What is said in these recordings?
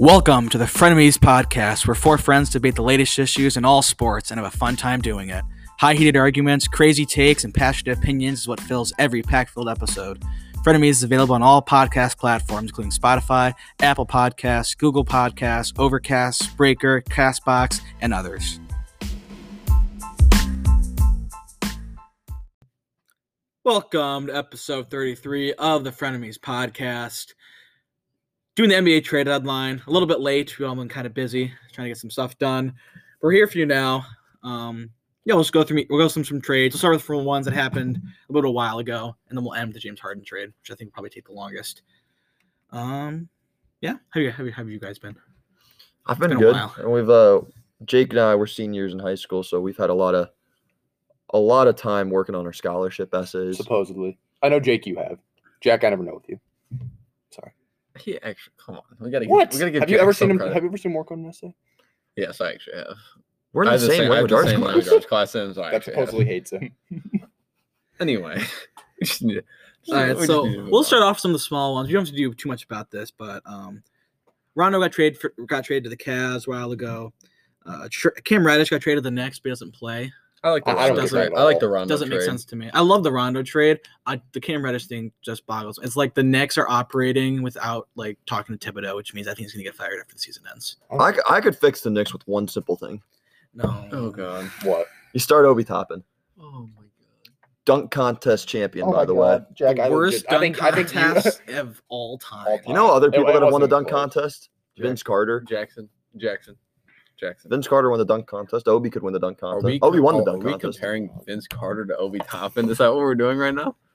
Welcome to the Frenemies Podcast, where four friends debate the latest issues in all sports and have a fun time doing it. High-heated arguments, crazy takes, and passionate opinions is what fills every pack-filled episode. Frenemies is available on all podcast platforms, including Spotify, Apple Podcasts, Google Podcasts, Overcast, Breaker, CastBox, and others. Welcome to episode 33 of the Frenemies Podcast. Doing the NBA trade deadline, a little bit late. We've all been kind of busy trying to get some stuff done. We're here for you now. Let's go through some trades. We'll start with the ones that happened a little while ago, and then we'll end with the James Harden trade, which I think will probably take the longest. How have you guys been? I've been good. And we've Jake and I were seniors in high school, so we've had a lot of time working on our scholarship essays. Supposedly, I know Jake. You have Jack. I never know with you. Sorry. He actually, come on. We gotta give Have you ever seen him? Have you ever seen him work on an essay? Yes, I actually have. We're in the same language arts class. That supposedly hates him. Anyway. All right, so we'll start off some of the small ones. We don't have to do too much about this, but Rondo got traded to the Cavs a while ago. Cam Reddish got traded to the Knicks, but he doesn't play. I like the Rondo trade. I like the Rondo Doesn't trade. make sense to me. I love the Rondo trade. The Cam Reddish thing just boggles. It's like the Knicks are operating without like talking to Thibodeau, which means I think he's gonna get fired after the season ends. I could fix the Knicks with one simple thing. No. Oh god. What? You start Obi Toppin. Oh my god. Dunk contest champion, by the way. Jack, The worst dunk I think contest of all time. You know other people that have won the wasn't dunk close. contest? Vince Carter. Jackson. Vince Carter won the dunk contest. Obi could win the dunk Are contest. Obi won the dunk Are we contest. comparing Vince Carter to Obi Toppin? Is that what we're doing right now?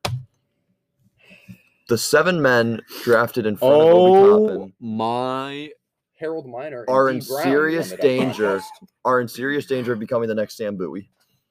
The 7 men drafted in front of Obi Toppin My Harold Miner are and in Dee Brown serious won the dunk danger. contest. Are in serious danger of becoming the next Sam Bowie.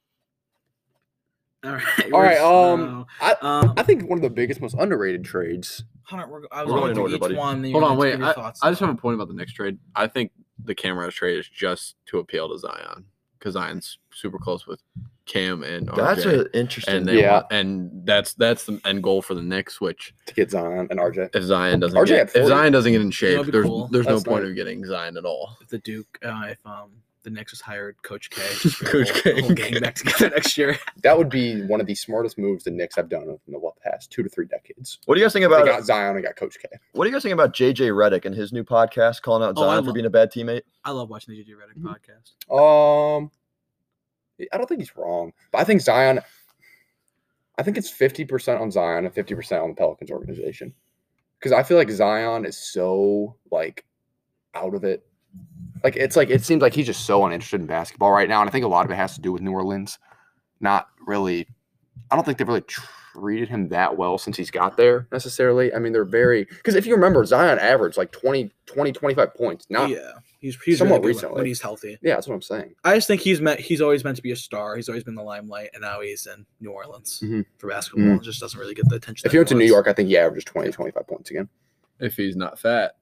All right. All right. No. I think one of the biggest, most underrated trades. Hunter, I was We're going going through in order, each buddy. one. Hold on, wait. Give your thoughts. I just have a point about the next trade. I think the Cam Reddish trade is just to appeal to Zion because Zion's super close with Cam and RJ. That's an interesting. and they Yeah. want, and that's the end goal for the Knicks. Which To get Zion and RJ. if Zion doesn't RJ get, at if 40. Zion doesn't get in shape, That'd be there's cool. there's no That's point nice. of getting Zion at all. If the Duke, if the Knicks just hired Coach K, just for Coach the K. whole gang back together next year. That would be one of the smartest moves the Knicks have done in the past 2 to 3 decades. What do you guys think They about? got Zion and got Coach K. What do you guys think about JJ Redick and his new podcast calling out Oh, I Zion for love- being a bad teammate? I love watching the JJ Redick podcast. I don't think he's wrong, but I think Zion. I think it's 50% on Zion and 50% on the Pelicans organization, because I feel like Zion is so like out of it. Like it seems like he's just so uninterested in basketball right now, and I think a lot of it has to do with New Orleans. Not really. I don't think they've really treated him that well since he's got there necessarily. I mean, they're very, because if you remember, Zion averaged like 20, 25 points. Not Yeah, he's somewhat really good recently. when he's healthy. yeah, that's what I'm saying. I just think he's always meant to be a star. He's always been the limelight, and now he's in New Orleans Mhm. for basketball. It just doesn't really get the attention. If he went to New York, I think he averages 20, 25 points again. If he's not fat,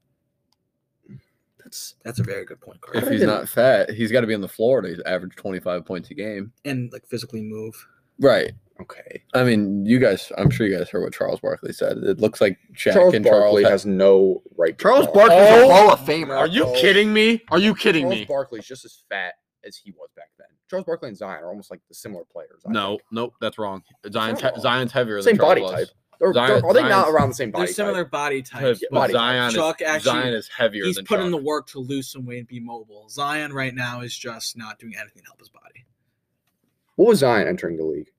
that's a very good point, Carter. if he's not fat, he's got to be on the floor to average 25 points a game. And like physically move. Right. Okay. I mean, I'm sure you guys heard what Charles Barkley said. It looks like Shaq Charles and Barkley Charles has no right to Charles talk. Barkley's Oh, a Hall of Famer. Are you kidding me? Are you kidding Charles me? Barkley's just as fat as he was back then. Charles Barkley and Zion are almost like the similar players. I No, think. nope, that's wrong. not wrong. Zion's heavier Same than Charles body was. type. Zion- Are they not Zion's- around the same body They're similar type? body types. But but body Zion, Chuck actually, Zion is heavier he's than put in Chuck. the work to lose some weight and be mobile. Zion right now is just not doing anything to help his body. What was Zion entering the league?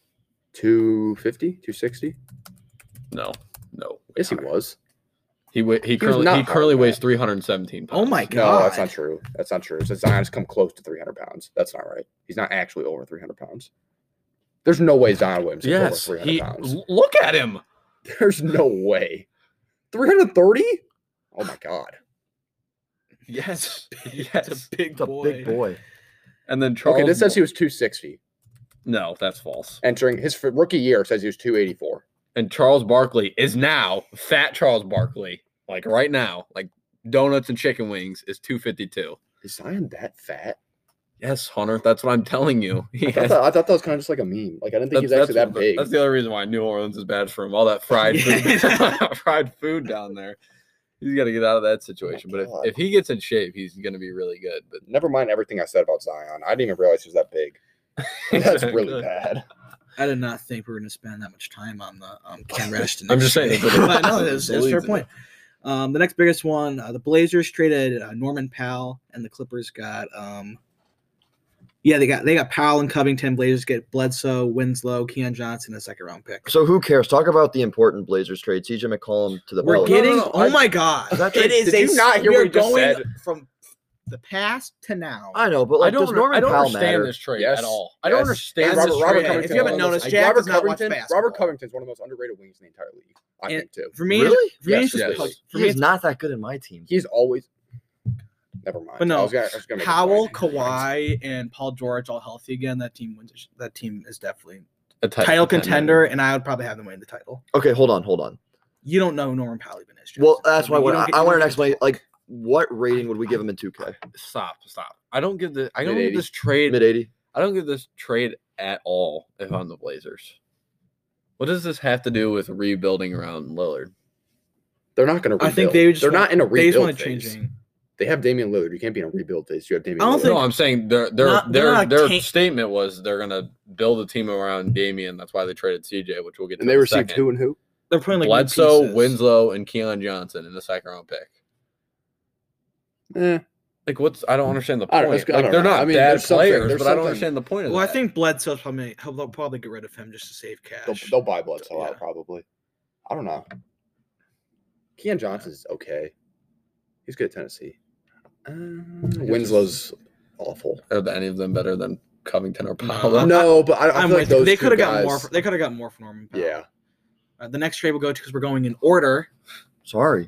250, 260? No. Yes, he was. He was currently not currently hard, weighs man. 317 pounds. Oh my No, god. that's not true. That's not true. So Zion's come close to 300 pounds. That's not right. He's not actually over 300 pounds. There's no way Zion Williams is Yes, over 300 pounds. look at him. There's no way. 330? Oh my god. Yes, It's a big It's a boy. big boy. And then Charles. Okay, this says he was 260. No, that's false. Entering his rookie year says he was 284. And Charles Barkley is now fat. Charles Barkley, like right now, like donuts and chicken wings, is 252. Is Zion that fat? Yes, Hunter. That's what I'm telling you. He I thought that was kind of just like a meme. Like I didn't think he's actually that big. That's the other reason why New Orleans is bad for him. All that fried food, fried food down there. He's got to get out of that situation. Oh, But if he gets in shape, he's going to be really good. But never mind everything I said about Zion. I didn't even realize he was that big. That's really bad. I did not think we were going to spend that much time on the Cam Reddish. I'm just saying. But no, it's a fair point. The next biggest one, the Blazers traded Norman Powell, and the Clippers got they got Powell and Covington. Blazers get Bledsoe, Winslow, Keon Johnson, a 2nd-round pick. So who cares? Talk about the important Blazers trade. CJ McCollum to the We're Pelicans. getting oh my god. Did you not hear we what are he just going said? from the past to now. I know, but like, does Norman Powell understand matter? this trade Yes. at all. Yes. I don't understand Robert- this Robert trade. Covington If you haven't is one of noticed, those- Jack Robert does not watch Covington. basketball. Robert Covington's one of the most underrated wings in the entire league. I think too. For me, Really? For me, Yes, it's just yes. like, for He me, is not that good in my team. He's always. Never mind. But no, I was gonna make a Powell, point. Kawhi, and Paul George all healthy again. That team wins. That team is definitely A title contender, and I would probably have them win the title. Okay, hold on. You don't know who Norman Powell even is. Well, that's why You don't I want an get- explanation. Like, what rating would we give him in 2K? Stop. I don't give this Mid-80s. trade. Mid 80. I don't give this trade at all if I'm the Blazers. What does this have to do with rebuilding around Lillard? They're not going to. I think they just They're want- not in a They just rebuild want to phase. changing. They have Damian Lillard. You can't be in a rebuild phase. You have Damian I don't Lillard. think- No, I'm saying they're not their statement was they're gonna build a team around Damian. That's why they traded CJ, which we'll get to. And they in a received second. who and who? They're putting like new Bledsoe, pieces. Winslow, and Keon Johnson in the 2nd-round pick. Like, what's? I don't understand the I don't- point. I Like, don't they're know. not I mean, bad there's something- players, there's but I don't something- understand the point of Well, that. I think Bledsoe's they'll probably get rid of him just to save cash. They'll buy Bledsoe Yeah. out probably. I don't know. Keon Johnson's okay. He's good at Tennessee. Winslow's awful. Are any of them better than Covington or Powell? No, but I I'm feel like with you. those They two could have got guys- more. They could have got more for Norman Powell. Yeah. The next trade we'll go to because we're going in order. Sorry.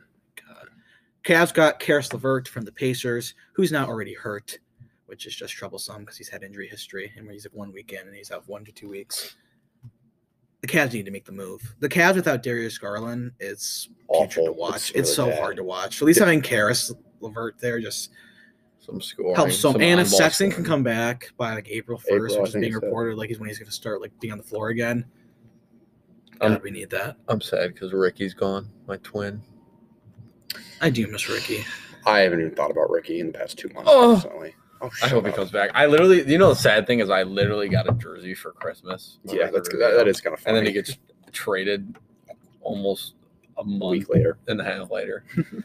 Cavs got Karis LeVert from the Pacers, who's now already hurt, which is just troublesome because he's had injury history and he's like 1 weekend and he's out 1 to 2 weeks. The Cavs need to make the move. The Cavs without Darius Garland is putrid to Awful. watch. It's It's so really bad. hard to watch. So at least having Karis LeVert there just Some scoring. helps some. some And if on-ball Sexton can scoring. come back by like April 1st, April, I which is think being so. reported like he's when he's going to start like being on the floor again. Um, God, we need that. I'm sad because Ricky's gone, my twin. I do miss Ricky. I haven't even thought about Ricky in the past 2 months. Oh. Personally. Oh, I shut hope he up. comes back. I literally, the sad thing is, I literally got a jersey for Christmas. Yeah, that is kind of funny. And then he gets traded almost a a month week later. and a half later.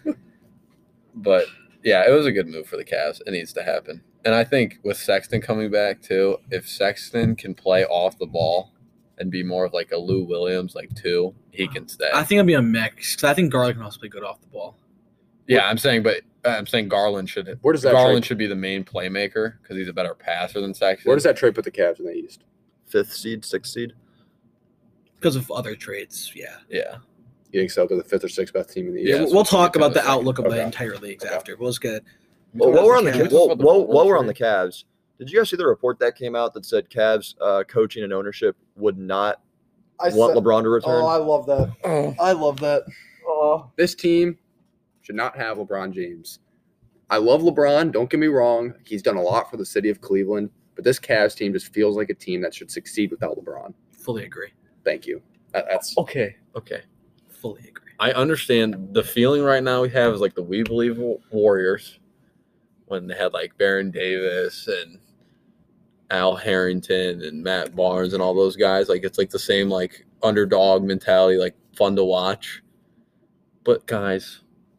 But yeah, it was a good move for the Cavs. It needs to happen. And I think with Sexton coming back too, if Sexton can play off the ball and be more of like a Lou Williams, like 2, he can stay. I think it'll be a mix because I think Garland can also play good off the ball. Yeah, I'm saying Garland should. Where does that Garland trade, should be the main playmaker because he's a better passer than Sexton. Where does that trade put the Cavs in the East? 5th seed, 6th seed. Because of other trades, yeah. Yeah, You think so? They're the 5th or 6th best team in the East. Yeah, we'll so we'll talk get to about that the outlook of the Okay. entire leagues Okay. after. We'll just get Well, while we're on the Cavs. while we're on the Cavs, did you guys see the report that came out that said Cavs coaching and ownership would not want LeBron to return? love that. Oh. I love that. This team should not have LeBron James. I love LeBron. Don't get me wrong. He's done a lot for the city of Cleveland. But this Cavs team just feels like a team that should succeed without LeBron. Fully agree. Thank you. That's Okay. Fully agree. I understand the feeling right now we have is like the We Believe Warriors when they had like Baron Davis and Al Harrington and Matt Barnes and all those guys. Like it's like the same like underdog mentality, like fun to watch. But guys,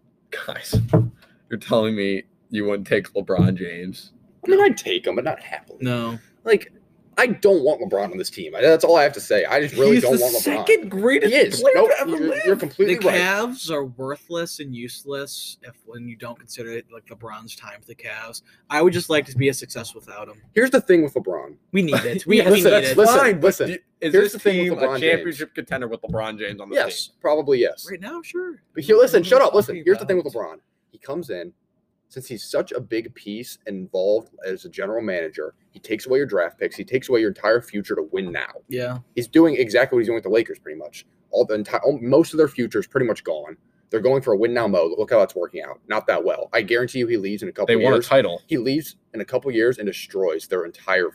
you're telling me you wouldn't take LeBron James? I mean, I'd take him, but not happily. No. Like, I don't want LeBron on this team. That's all I have to say. I just really He's don't the want LeBron. second greatest He is. player Nope, to ever you're live. you're completely The right. Cavs are worthless and useless when you don't consider it like LeBron's time for the Cavs. I would just like to be a success without him. Here's the thing with LeBron. We need it. We, Yeah, we listen, need it. listen. Fine, but listen. Is Here's this the thing team with a LeBron championship contender with LeBron James on the Yes, team? probably yes. Right now, sure. But here, listen, shut up. Listen, Talking here's the thing with about- LeBron. He comes in, since he's such a big piece and involved as a general manager, he takes away your draft picks. He takes away your entire future to win now. Yeah. He's doing exactly what he's doing with the Lakers, pretty much. Most of their future is pretty much gone. They're going for a win now mode. Look how that's working out. Not that well. I guarantee you, he leaves in a couple They years. won a title. He leaves in a couple years and destroys their entire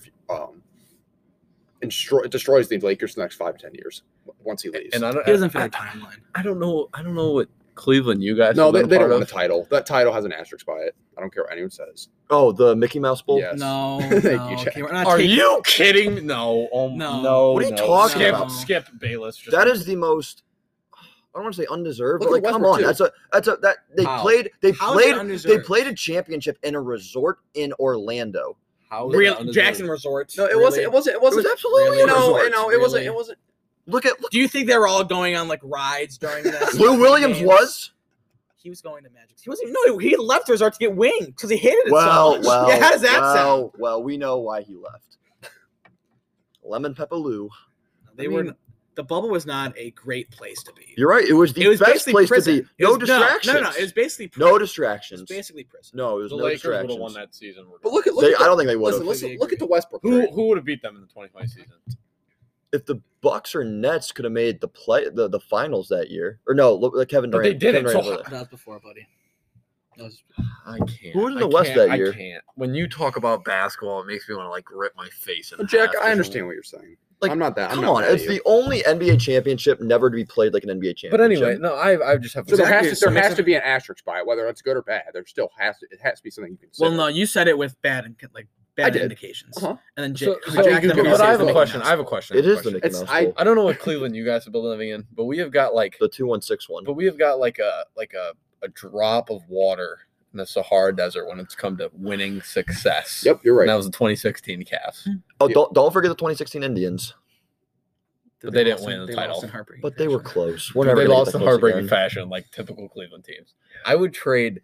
destroys the Lakers for the next 5 to 10 years once he leaves. And He doesn't fit our I, timeline. I don't know what Cleveland you guys? No, have they been a don't part want a of? title. That title has an asterisk by it. I don't care what anyone says. Oh, the Mickey Mouse Bowl. Yes. No, Thank no, you, Jack. okay, we're not Are taking- you kidding me? No. No. What are you talking skip, about? Skip Bayless. Just That is the most. I don't want to say undeserved, Look but at like, come Westbrook, on, too. that they How? played How is it undeserved? a championship in a resort in Orlando. how is it Real undeserved? Jackson Resorts. No, it really? wasn't. It wasn't. It It was wasn't. absolutely Really? a No, resort. no, it wasn't. Really? It wasn't. Look, Do you think they were all going on like rides during this? Lou Williams Games? was. He was going to Magic. He wasn't. No, he left the resort to get winged because he hated it Well, so much. well, yeah, how does that sound? well, we know why he left. Lemon Pepper Lou. They were. The bubble was not a great place to be. You're right. It was the It was best basically place prison. to be. It No was- distractions. No, it was basically prison. No It was distractions. basically prison. No, it was The no Lakers would have distractions. won that season. But look at. They- at I don't think they would have. Listen, Completely look at the agree. Westbrook. Who trade. who would have beat them in the 2020 season? If the Bucks or Nets could have made the finals that year, or no, look, Kevin But Durant. they didn't, Kevin Durant so- was there. That was before, buddy. That was. I can't. Who was in I the West can't- that year? I can't. When you talk about basketball, it makes me want to like rip my face. But Jack, I understand what you're saying. Like, I'm not that. I'm Come not on, mad at it's you. the only NBA championship never to be played like an NBA championship. But anyway, no, I just have. So there Exactly, has so to, it there makes has it- to be an asterisk by it, whether it's good or bad. There still has to. It has to be something you can consider. Well, no, you said it with bad did. indications, Uh-huh. and then So, Jack. so- Jack but I have a question. I have a question. It is the Mickey It's- Mouse I- Bowl. I don't know what Cleveland you guys have been living in, but we have got like The 2-1-6-1. But we have got like a drop of water in the Sahara Desert when it's come to winning success. Yep, you're And that right. was the 2016 Cavs. Oh, don't forget the 2016 Indians. But they didn't win the They title. lost in heartbreaking But they were fashion. close. We're They never gonna lost get that in close heartbreaking again. fashion, like typical Cleveland teams. I would trade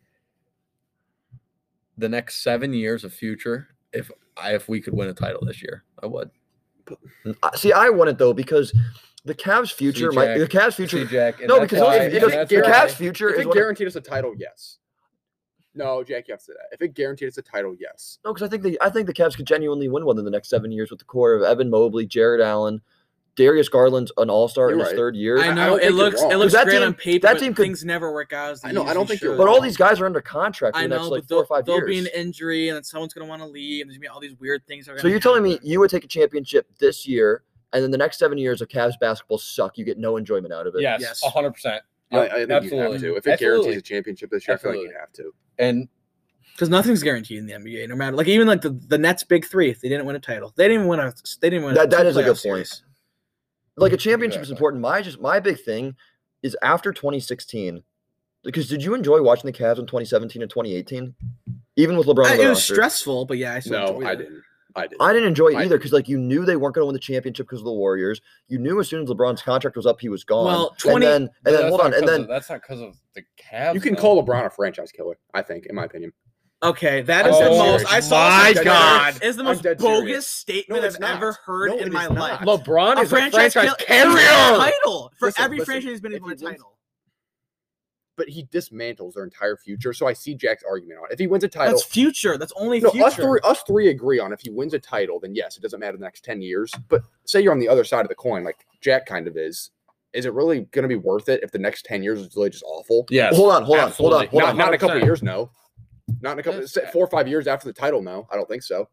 the next 7 years of future if we could win a title this year. I would. See, I want it though because the Cavs' future, Jack. the Cavs' future. See, Jack, and No, that's because why- if if the it Cavs' guarantees- future If is it what. guaranteed us a title, yes. No, Jack, you have to say that. If it guaranteed us a title, yes. No, because I think the Cavs could genuinely win one in the next 7 years with the core of Evan Mobley, Jared Allen, Darius Garland's an All-Star in You're his right. third year. I I know don't it think you're looks wrong. it looks That great team- on paper, that but team could- things never work out. As they I know, I usually don't think you're should. But all these guys are under contract for I the next know, like but 4 or 5 there'll be years. an injury, and then someone's gonna want to leave, and there's gonna be all these weird things. That are So gonna you're telling me happen. you would take a championship this year, and then the next 7 years of Cavs basketball suck. You get no enjoyment out of it. Yes, Yes. 100%. I think you have absolutely. to. If it Absolutely. guarantees a championship this year, I feel like Absolutely. you have to. And Because nothing's guaranteed in the NBA, no matter like even like the Nets' big three, if they didn't win a title, they didn't even win a. They didn't win. That two is a good playoff point. series. Like a championship is Exactly. important. My big thing is after 2016. Because did you enjoy watching the Cavs in 2017 and 2018? Even with LeBron on the It was roster? stressful, but yeah, I still No, enjoyed I it. didn't. I didn't. I didn't enjoy it I either because like you knew they weren't going to win the championship because of the Warriors. You knew as soon as LeBron's contract was up, he was gone. Well, and then hold on, and then that's not because of the Cavs. You can though. call LeBron a franchise killer, I think, in my opinion. Okay, that is Oh, the most. serious. I saw My something God. Twitter, is the I'm most dead bogus serious. statement No, it's I've not. ever heard No, in it my is life. not. LeBron A is a franchise kill- carrier. title for Listen, every listen, franchise he's been if able to he wins- title. But he dismantles their entire future. So I see Jack's argument on it. If he wins a title, That's future. That's only no, future. us three agree on if he wins a title, then yes, it doesn't matter the next 10 years. But say you're on the other side of the coin, like Jack kind of is it really going to be worth it if the next 10 years is really just awful? Yes. hold on. absolutely. Not in a couple 100%. of years, no. Not in a couple, Yes. 4 or 5 years after the title, no. I don't think so.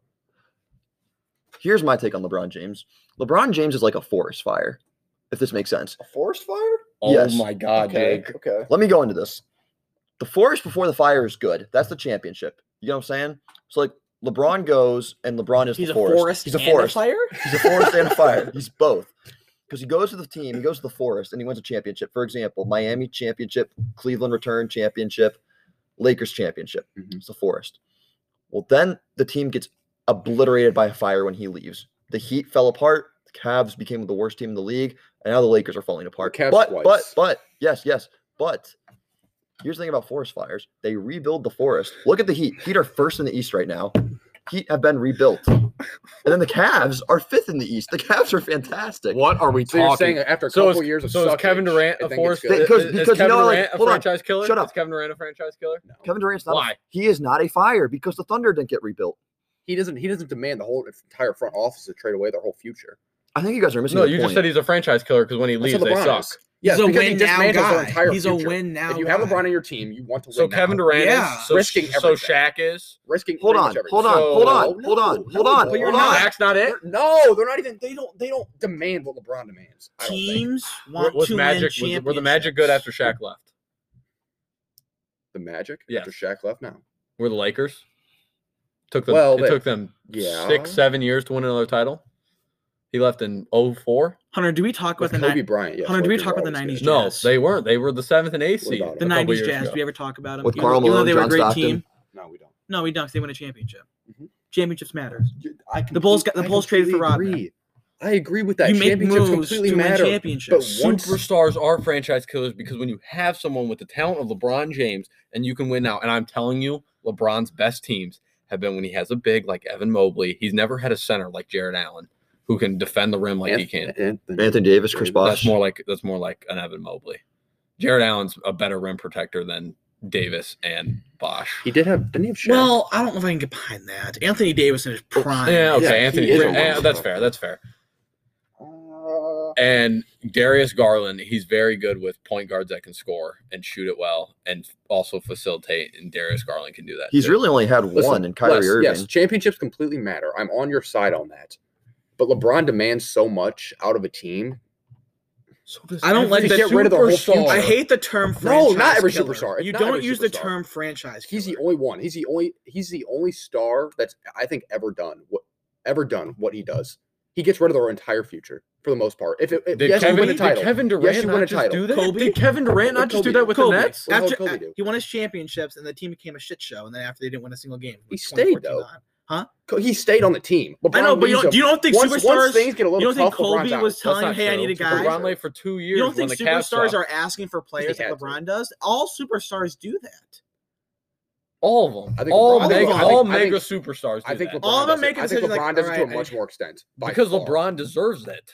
Here's my take on LeBron James. LeBron James is like a forest fire, if this makes sense. A forest fire? Oh Yes. my God, Jake. Okay. Let me go into this. The forest before the fire is good. That's the championship. You know what I'm saying? So like LeBron goes and LeBron is He's the a forest. forest. He's a and forest. fire. He's a forest and a fire. He's both. Because he goes to the team, he goes to the forest, and he wins a championship. For example, Miami championship, Cleveland return championship, Lakers championship. Mhm. It's the forest. Well, then the team gets obliterated by a fire when he leaves. The Heat fell apart. The Cavs became the worst team in the league, and now the Lakers are falling apart. Cavs But twice. yes. But here's the thing about forest fires: they rebuild the forest. Look at the Heat. Heat are first in the East right now. Heat have been rebuilt, and then the Cavs are fifth in the East. The Cavs are fantastic. What are we So you're talking? saying after a So couple is, years of so is suckage, Kevin Durant I a think it's force? good. Because- Is because you Kevin know, like, Durant a hold on. franchise killer? Shut up. Is Kevin Durant a franchise killer? No. Kevin Durant's not. Why? He is not a fire because the Thunder didn't get rebuilt. He doesn't demand the whole entire front office to trade away their whole future. I think you guys are missing. No, the you point. just said he's a franchise killer because when he That's leaves, what they LeBron suck. is. Yes, He's a because he win now dismantles their guy. entire He's a future. win now If you have guy. LeBron on your team, you want to So win now. Kevin Durant Yeah. is. So, Risking so everything. Shaq is. risking Hold pretty on, much everything. hold on, So- hold on, No, hold on, no, hold on, but you're hold on. not. Shaq's not it. No, they're not even. They don't demand what LeBron demands. I don't think. Teams want Was to Magic win were the Magic good after championships. Shaq left? The Magic? Yes. After Shaq left now. Were the Lakers? Took them. Well, It took them yeah. 6-7 years to win another title. He left in 2004. Hunter, do we talk about With the Kobe Bryant, yes. Hunter, do we Lakers talk are about the always 90s good. No, Jazz? they weren't. They were the 7th and 8th What seed. about The it? a couple 90s years Jazz? ago. Do we ever talk about them? With Even Karl though Malone, they were a John great Stockton. team. No, we don't. No, we don't, because they win a championship. Mhm. Championships matters. I The Bulls traded for Rodman. agree. I agree with that. You make Championships moves completely to win matter. championships. But once Superstars are franchise killers because when you have someone with the talent of LeBron James and you can win now, and I'm telling you, LeBron's best teams have been when he has a big like Evan Mobley. He's never had a center like Jared Allen who can defend the rim like he can. Anthony Davis, Chris Bosh. That's more like an Evan Mobley. Jared Allen's a better rim protector than Davis and Bosh. didn't he have Shaq? Well, I don't know if I can get behind that. Anthony Davis in his prime. Yeah, okay, Yeah, Anthony. he is a yeah, monster. that's fair. That's fair. And Darius Garland, he's very good with point guards that can score and shoot it well and also facilitate. And Darius Garland can do that. He's too. really only had Listen, one in Kyrie Les, Irving. Yes, championships completely matter. I'm on your side on that. But LeBron demands so much out of a team. So does I don't like every the get rid of the whole superstar. future. I hate the term No, franchise not every killer. superstar. You Not don't every use the superstar. term franchise killer. He's the only one. He's the only star that's I think ever done what he does. He gets rid of their entire future for the most part. If Did yes, you win a title. Kevin Durant Yes, you win not a just title. do that? Kobe? Did Kevin Durant not just do Kobe. that with Kobe. the Nets? What the hell After did Kobe do? he won his championships and the team became a shit show, and then after they didn't win a single game, He from stayed, 2014 on. He stayed on the team. I know, but you don't think once superstars? things get a You little don't think tough, LeBron's Kobe out. was That's telling him, not "Hey, I true. need a guy"? LeBron late for 2 years. You don't think when the Cavs superstars sucked. are asking for players had like to. LeBron does? All superstars do that. All of them. I think all LeBron- mega, I think- all I think- mega superstars. I think that. LeBron All of them does make it. I think decisions like, LeBron does it to a alright, much more extent. by because far. LeBron deserves it.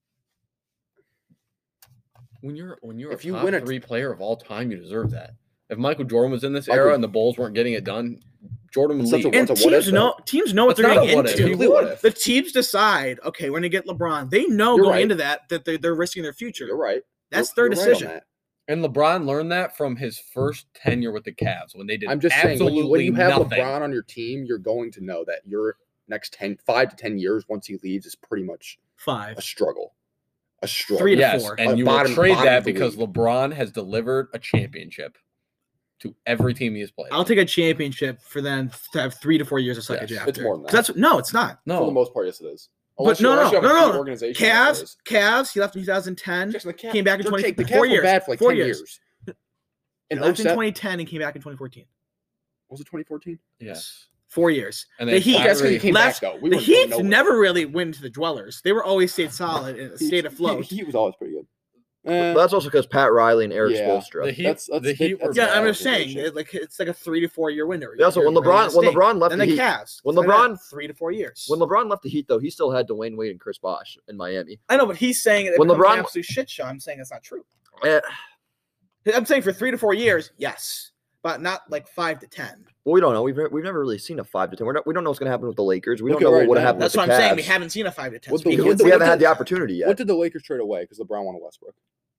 When you're If a you top win a- 3 player of all time, you deserve that. If Michael Jordan was in this Michael- era and the Bulls weren't getting it done, Jordan would It's such leave. a- And What's a what if, teams know what That's they're not getting a what if. into. Complete what if. The teams decide, okay, we're going to get LeBron. They know You're going right. into that they're risking their future. You're right. That's You're their right on decision. that. And LeBron learned that from his first tenure with the Cavs when they did I'm just saying, absolutely when you have nothing. LeBron on your team, you're going to know that your next 5 to 10 years, once he leaves, is pretty much 5. a struggle. A struggle. 3 to Yes, 4. and you Bottom- will trade bottom that of the because league. LeBron has delivered a championship to every team he has played. I'll take a championship for them to have 3 to 4 years of suckage Yes, after. it's more than that. 'Cause no, it's not. For the no, most part, yes, it is. But no. Organization, Cavs. He left in 2010. Jackson, the Cavs, Came back in they're 20 the 4 Cavs were years. bad for like 4 10 years. years. He In left in 07 2010 and came back in 2014. was it 2014? yes. 4 years. And The then Heat- That's because he Kyrie- came left- back though. We The weren't going Heat nowhere. never really went to the dwellers. They were always stayed solid and stayed afloat. He was always pretty good. But that's also because Pat Riley and Eric Yeah. Spoelstra. The Heat, That's the Heat were that's Yeah, bad I'm just saying, organization. it's like a 3 to 4 year window. Yeah, so when LeBron left and the the Heat, Cavs, when it's like LeBron- that, 3 to 4 years. when LeBron left the Heat, though, he still had Dwayne Wade and Chris Bosh in Miami. I know, but he's saying it When becomes LeBron- an absolute shit show. I'm saying that's not true. Eh, I'm saying for 3 to 4 years, yes, but not like 5 to 10. well, we don't know. We've never really seen a 5 to 10. We don't know what's going to happen with the Lakers. We Look don't at know right what would now. happen That's with what the I'm Cavs. saying. We haven't seen a 5 to 10. What the- Speaking what of the- We haven't what had the- the opportunity yet. What did the Lakers trade away because LeBron wanted Westbrook?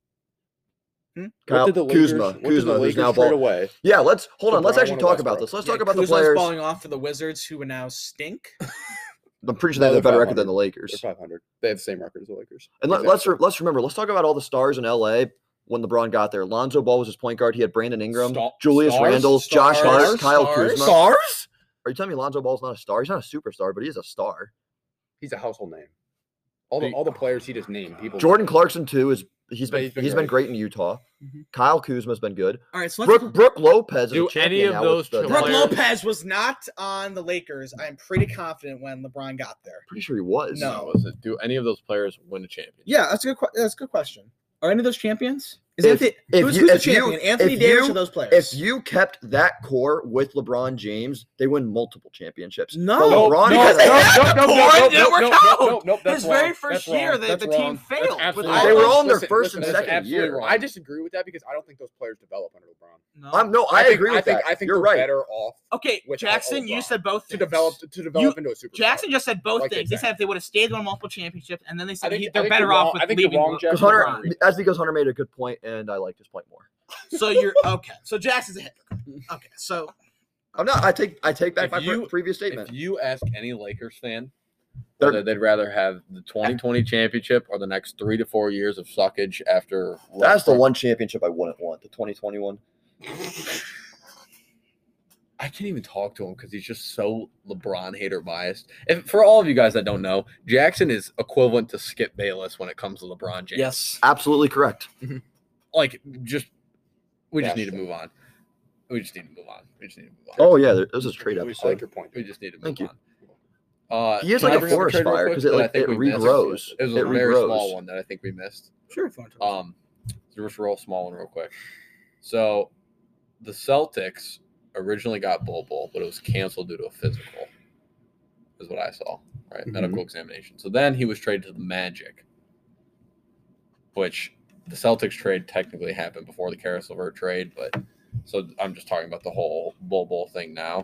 Kyle, What did the Lakers, Kuzma, what did the Kuzma, who's Lakers now trade ball. away? Yeah, let's hold on. Let's LeBron actually wanted talk about Westbrook. this. Let's talk about Kuzma's the players. falling off to the Wizards, who now stink. I'm pretty sure they have a better record than the They're Lakers. 500. They have the same record as the Lakers. And let's remember. Let's talk about all the stars in LA when LeBron got there. Lonzo Ball was his point guard. He had Brandon Ingram, Julius Stars? Randle, Josh Hart, Stars? Kyle Stars? Kuzma. Stars? Are you telling me Lonzo Ball's not a star? He's not a superstar, but he is a star. He's a household name. All the players he just named. People. Jordan Clarkson too he's Yeah, been great in Utah. Mhm. Kyle Kuzma's been good. All right, so let's. Brooke Lopez is Do a champion any of now those with the Brook players- Lopez was not on the Lakers. I'm pretty confident when LeBron got there. Pretty sure he was. No. Do any of those players win a championship? Yeah, that's a good question. Are any of those champions? Is If- Anthony, if who's you- the if you- champion? Anthony if Davis you- or those players? If you kept that core with LeBron James, they win multiple championships. No. But LeBron Because has they a- had that core, it didn't work out. That's His very wrong. first That's year, wrong. the That's team wrong. failed. That's with absolutely all They were those- on their Listen, first and that's second absolutely year. wrong. I disagree with that because I don't think those players develop under LeBron. No. I agree with that. I think You're they're right. better off Okay, without Jackson, you LeBron said both to things. develop into a superstar. Jackson just said both Like things. they They said if they would have stayed on multiple championships, and then they said I think they're better you're off wrong. with I think you're leaving wrong, Jackson. Because LeBron. Hunter, that's because Hunter made a good point, and I liked his point more. So you're okay. So Jackson's a hypocrite. Okay, so I'm not. I take back If my you- previous statement. If you ask any Lakers fan They're- whether they'd rather have the 2020 championship or the next 3 to 4 years of suckage after That's the Westbrook- one championship I wouldn't want. The 2021. I can't even talk to him because he's just so LeBron hater biased. If for all of you guys that don't know, Jackson is equivalent to Skip Bayless when it comes to LeBron James. Yes. Absolutely correct. Like we just Yeah, need to sure. move on. We just need to move on. Oh yeah, this is a trade I like episode. your point. We just need to move Thank you. on. He is can like I a bring up forest trade real fire quick because that I it think we missed? regrows. It was It a very regrows. small one that I think we missed. Sure. Just a real small one real quick. So the Celtics originally got Bol, but it was canceled due to a physical, is what I saw, right? Mhm. Medical examination. So then he was traded to the Magic, which the Celtics trade technically happened before the Karis LeVert trade, but so I'm just talking about the whole Bol thing now.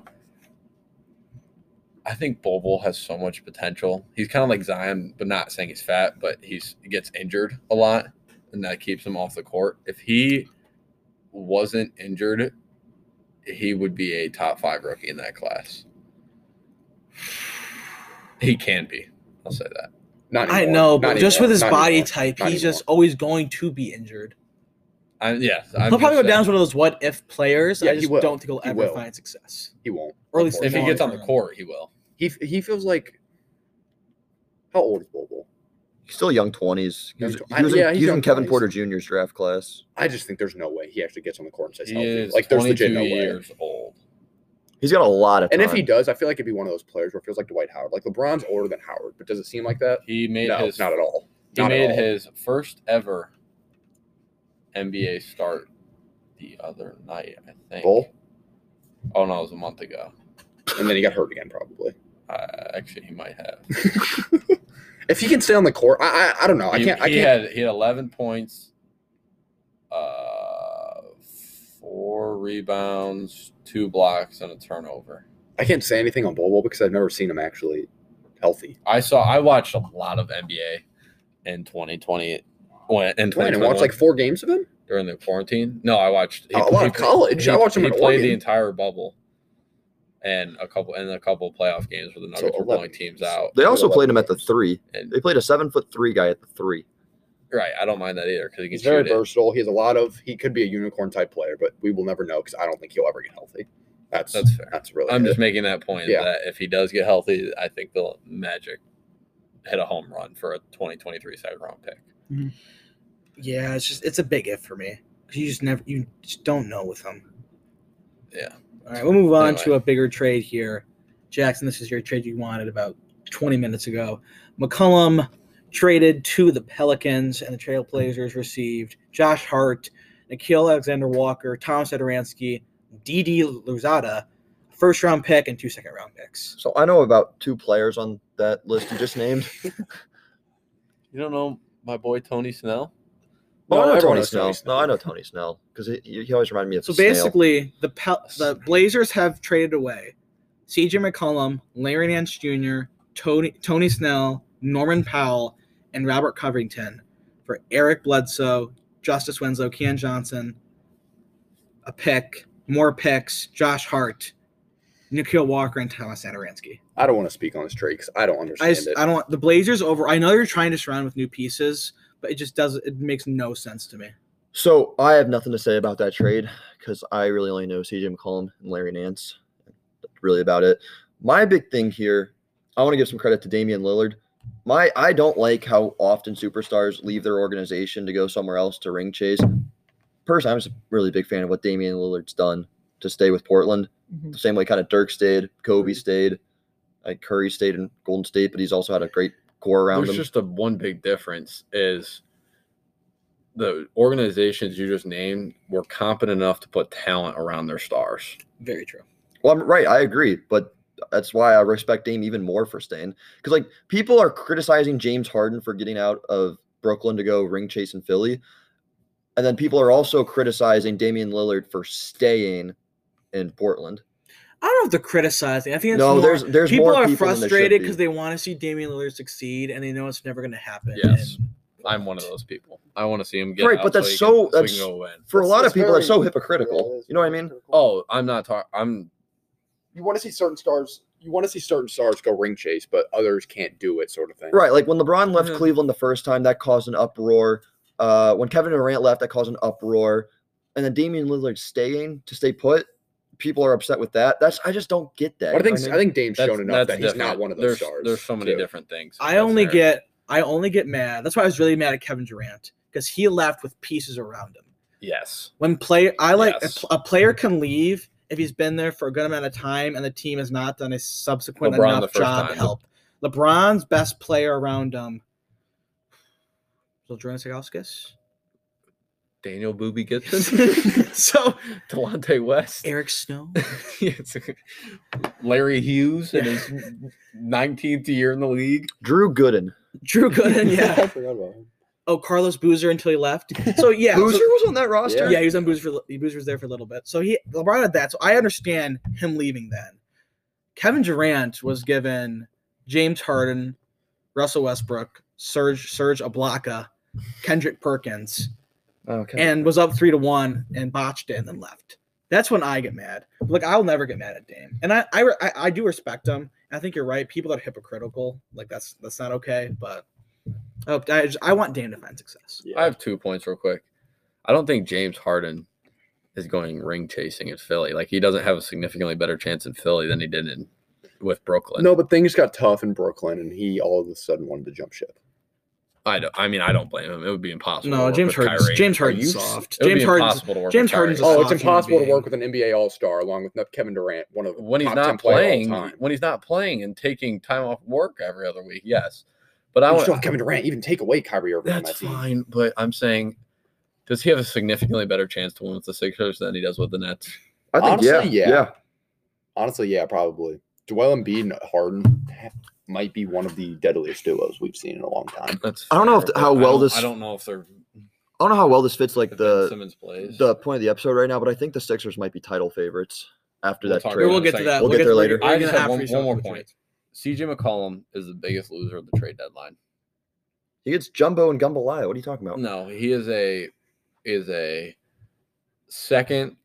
I think Bol has so much potential. He's kind of like Zion, but not saying he's fat, but he gets injured a lot, and that keeps him off the court. If he wasn't injured, he would be a top 5 rookie in that class. He can be. I'll say that. Not I anymore. know, Not but just with anymore. his Not body anymore. type, Not he's anymore. just always going to be injured. I'm He'll just probably go down saying. as one of those what if players. Yeah, I he just will. don't think he'll He ever will. find success. He won't. Or at least If he gets on the long-term. court, he will. He feels like. How old is Bol? He's still young 20s. He was Yeah, in, he's young in Kevin 20s. Porter Jr.'s draft class. I just think there's no way he actually gets on the court and says He healthy. is Like there's 22 legit no way. years old. He's got a lot of time. And if he does, I feel like it'd be one of those players where it feels like Dwight Howard. Like LeBron's older than Howard, but does it seem like that? He made No, his not at all. He Not at made all. his first ever NBA start the other night, I think. Bol, Oh no, it was a month ago. and then he got hurt again, probably. Actually, he might have. If he can stay on the court, I don't know. I can't. He had 11 points, 4 rebounds, 2 blocks, and a turnover. I can't say anything on Bol because I've never seen him actually healthy. I watched a lot of NBA in 2020. And watched like 4 games of him. during the quarantine. No, I watched A lot of college. I watched him He in played Oregon. the entire bubble, and a couple playoff games where the Nuggets were 11 blowing teams out. They also 11 played him at the games. 3. And They played a 7'3" guy at the 3. right, I don't mind that either because he can He's very shoot it. versatile. He has a lot of. He could be a unicorn type player, but we will never know because I don't think he'll ever get healthy. That's fair. That's really. I'm it. just making that point Yeah. that if he does get healthy, I think the Magic hit a home run for a 2023 second round pick. Yeah, it's a big if for me. You just don't know with him. Yeah. All right, we'll move on Anyway. to a bigger trade here. Jackson, this is your trade you wanted about 20 minutes ago. McCollum traded to the Pelicans, and the Trailblazers received Josh Hart, Nickeil Alexander-Walker, Thomas Satoransky, Didi Louzada, first-round pick, and 2 second-round picks. So I know about 2 players on that list you just named. You don't know my boy Tony Snell? Oh, I know everyone Tony knows Snell. Tony Snell. No, I know Tony Snell because he always reminded me of So the snail. basically, the Blazers have traded away C.J. McCollum, Larry Nance Jr., Tony Snell, Norman Powell, and Robert Covington for Eric Bledsoe, Justice Winslow, Keon Johnson, a pick, more picks, Josh Hart, Nickeil Walker, and Thomas Satoransky. I don't want to speak on this trade because I don't understand it. I don't. The Blazers over. I know you're trying to surround with new pieces, but it just doesn't. It makes no sense to me. So I have nothing to say about that trade because I really only know CJ McCollum and Larry Nance. That's really about it. My big thing here, I want to give some credit to Damian Lillard. I don't like how often superstars leave their organization to go somewhere else to ring chase. Personally, I'm just a really big fan of what Damian Lillard's done to stay with Portland. The same way kind of Dirk stayed, Kobe stayed, like Curry stayed in Golden State, but he's also had a great core around There's him. just one big difference is the organizations you just named were competent enough to put talent around their stars. Very true. Well, I'm right. I agree, but that's why I respect Dame even more for staying. Because like people are criticizing James Harden for getting out of Brooklyn to go ring chase in Philly, and then people are also criticizing Damian Lillard for staying in Portland. I don't know if they're criticizing. I think it's No, more, there's people more are people than there should frustrated be. because they want to see Damian Lillard succeed, and they know it's never going to happen. Yes. And I'm one of those people. I want to see him get Right, out but that's he so- can that's- go win. For a lot of It's people, that's very- so hypocritical. You know what I mean? Oh, I'm not talking. I'm You want to see certain stars. You want to see certain stars go ring chase, but others can't do it, sort of thing. Right. Like when LeBron left Yeah. Cleveland the first time, that caused an uproar. When Kevin Durant left, that caused an uproar. And then Damian Lillard staying to stay put, people are upset with that. I just don't get that. But You know what I think Dame's That's- shown enough that's that he's not different. one of those stars. There's so many too. different things. I only get mad. That's why I was really mad at Kevin Durant because he left with pieces around him. Yes. A Yes. player can leave if he's been there for a good amount of time and the team has not done a subsequent LeBron the enough first job to time. help. LeBron's best player around him. Zildjian Sagauskas. Daniel Boobie Gibson. So Delonte West. Eric Snow. Yes. Larry Hughes in his 19th year in the league. Drew Gooden. Drew Gooden, I yeah. forgot about him. Oh, Carlos Boozer until he left. So yeah. Boozer was on that roster. Yeah, he was on Boozer. Boozer was there for a little bit. So LeBron had that. So I understand him leaving then. Kevin Durant was given James Harden, Russell Westbrook, Serge Ibaka, Kendrick Perkins, Okay. and was up 3-1 and botched it and then left. That's when I get mad. Like I'll never get mad at Dame, and I do respect him. I think you're right. People that are hypocritical, like that's not okay. But I want Dame to find success. Yeah. I have 2 points real quick. I don't think James Harden is going ring chasing at Philly. Like he doesn't have a significantly better chance in Philly than he did with Brooklyn. No, but things got tough in Brooklyn, and he all of a sudden wanted to jump ship. I don't blame him. It would be impossible. No, to work with James Kyrie. Harden's soft. It would James be Harden's impossible to work James with Harden's Kyrie. a Oh, it's soft impossible to human work with an NBA All-Star along with Kevin Durant, one of the when he's top 10 not players playing. of all time. When he's not playing and taking time off work every other week, yes. But I You want still have Kevin Durant, even take away Kyrie Irving on that's that team. fine. But I'm saying, does he have a significantly better chance to win with the Sixers than he does with the Nets? I think Honestly, yeah. yeah. Honestly, yeah, probably. Joel Embiid and Harden might be one of the deadliest duos we've seen in a long time. That's I don't know fair, if but how well I don't know if they're I don't know how well this fits like if Ben Simmons plays. the point of the episode right now, but I think the Sixers might be title favorites after We'll that talk trade. about We'll it get in to a that. We'll get there later. I We're just gonna have have one to more talk about point. CJ McCollum is the biggest loser of the trade deadline. He gets Jumbo and Gumbalaya. What are you talking about? No, he is a second,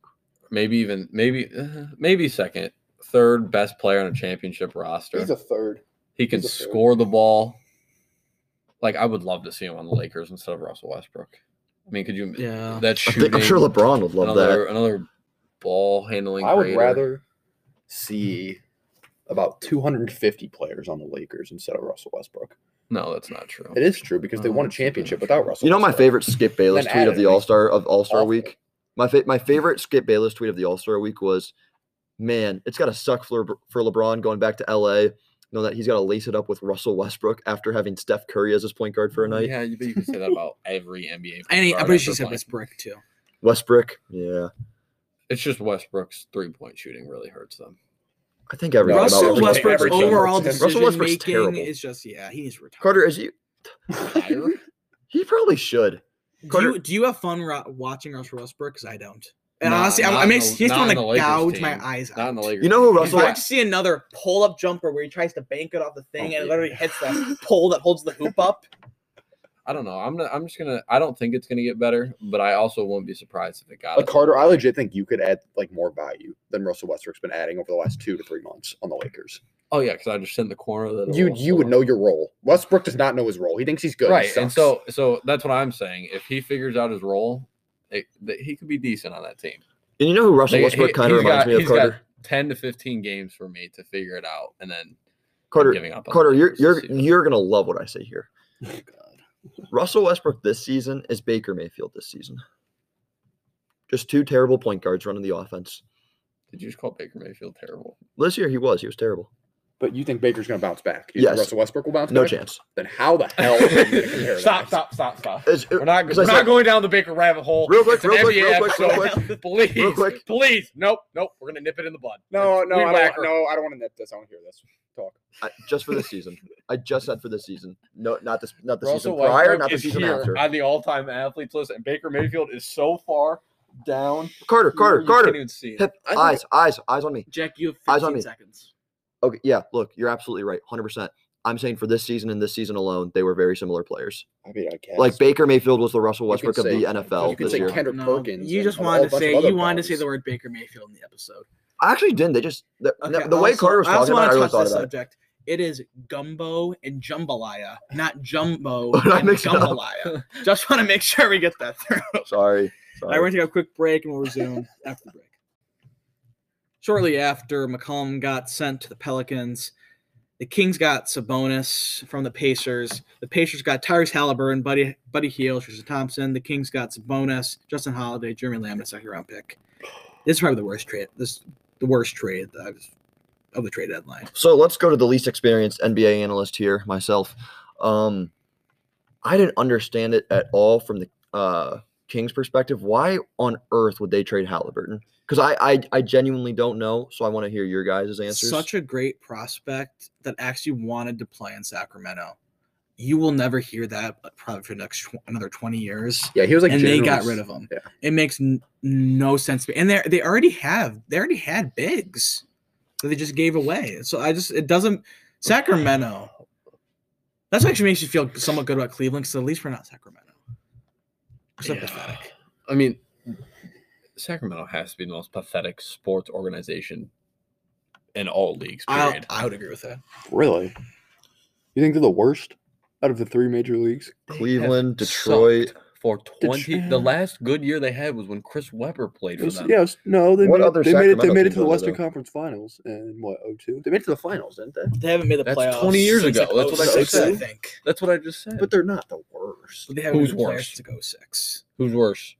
maybe second, third best player on a championship roster. He's a third. He can he's a third. score the ball. Like I would love to see him on the Lakers instead of Russell Westbrook. I mean, could you? Yeah. That shooting. I'm sure LeBron would love that. Another ball handling. I would creator. rather see about 250 players on the Lakers instead of Russell Westbrook. No, that's not true. It is true because they won a championship without Russell. You know my Westbrook. favorite Skip Bayless Then tweet of added the a All-Star awful. Week? My favorite Skip Bayless tweet of the All-Star Week was, man, it's got to suck for LeBron going back to LA, knowing that he's got to lace it up with Russell Westbrook after having Steph Curry as his point guard for a night. Yeah, but you can say that about every NBA. I'm guard pretty sure after she said playing. Westbrook too. Westbrook, yeah. It's just Westbrook's 3-point shooting really hurts them. I think everyone No, about Russell every- Westbrook's every team overall hurts him. Russell decision Westbrook's making terrible. is just he needs to retire. Carter, is you? Retire? He probably should. Carter, Do you have fun watching Russell Westbrook? Because I don't. And Not- honestly, not I in mean, the- he's not trying in to the Lakers gouge team. my eyes out. Not in the Lakers. You know who team. Russell- If I see another pull-up jumper where he tries to bank it off the thing and it literally hits the pole that holds the hoop up, I don't know. I don't think it's gonna get better, but I also won't be surprised if it got. Like Carter, I legit think you could add like more value than Russell Westbrook's been adding over the last 2 to 3 months on the Lakers. Oh yeah, because I just sit in the corner of the. You would know your role. Westbrook does not know his role. He thinks he's good. He right, and sucks. so that's what I'm saying. If he figures out his role, he could be decent on that team. and you know who Russell Westbrook kind of reminds me of, He's Carter? got 10 to 15 games for me to figure it out, and then Carter, giving up on Carter, the you're Lakers you're this season. you're gonna love what I say here. Oh, God. Russell Westbrook this season is Baker Mayfield this season. Just 2 terrible point guards running the offense. Did you just call Baker Mayfield terrible? This year he was terrible. But you think Baker's going to bounce back? You Yes. think Russell Westbrook will bounce No back? chance. Then how the hell are you going to compare that? Stop. It's- We're not as I said- going down the Baker rabbit hole. Real quick, It's an real quick, NBA real quick, real episode. Please, real quick. please. Nope. We're gonna nip it in the bud. No, Weed I whacker. don't want to nip this. I want to hear this. Talk. Just for this season. I just said for this season. No, not the Russell season prior, Westbrook not the is season here after. on the all-time athletes list, and Baker Mayfield is so far down. Carter, you can't even see it. Hip, I eyes on me. Jack, you have Eyes on 15 me. seconds. Okay, yeah, look, you're absolutely right, 100%. I'm saying for this season and this season alone, they were very similar players. I mean, I guess. Like BakerMayfield was the Russell You could Westbrook of say- the NFL you could this say year. Kendrick No, Perkins. you and just a wanted to bunch of say other you wanted to say bums. the word Baker Mayfield in the episode. I actually didn't. They just the Okay, way also- Carter was I also talking about it, I want really to thought touch this about it. subject. It is gumbo and jambalaya, not jumbo What did I and mix it up? jambalaya. Just want to make sure we get that through. Sorry. All right, we're going to take a quick break and we'll resume after the break. shortly after McCollum got sent to the Pelicans, the Kings got Sabonis from the Pacers. The Pacers got Tyrese Halliburton, Buddy Hield, Tristan Thompson. The Kings got Sabonis, Justin Holiday, Jeremy Lamb, and a second-round pick. This is probably the worst trade. The worst trade of the trade deadline. So let's go to the least experienced NBA analyst here, myself. I didn't understand it at all from the Kings' perspective. Why on earth would they trade Halliburton? Because I genuinely don't know, so I want to hear your guys' answers. Such a great prospect that actually wanted to play in Sacramento. You will never hear that probably for the next another 20 years. Yeah, he was like, and they got rid of him. Yeah. It makes no sense to me. And they already had bigs that they just gave away. So it doesn't Sacramento. That's what actually makes you feel somewhat good about Cleveland, because at least we're not Sacramento. We're so pathetic. I mean, Sacramento has to be the most pathetic sports organization in all leagues, period. I would agree with that. Really? You think they're the worst out of the 3 major leagues? Cleveland, Detroit. Sucked for 20. The last good year they had was when Chris Webber played for them. Yes, no, they What made, other they made it. They Sacramento made it teams to the are Western there? Conference Finals in what 2002? They made it to the finals, didn't they? They haven't made the That's playoffs 20 years since, ago. That's what I just 06, I said. think. That's what I just said. But they're not the worst. But they haven't Who's made the playoffs worse? since 06. Who's worse?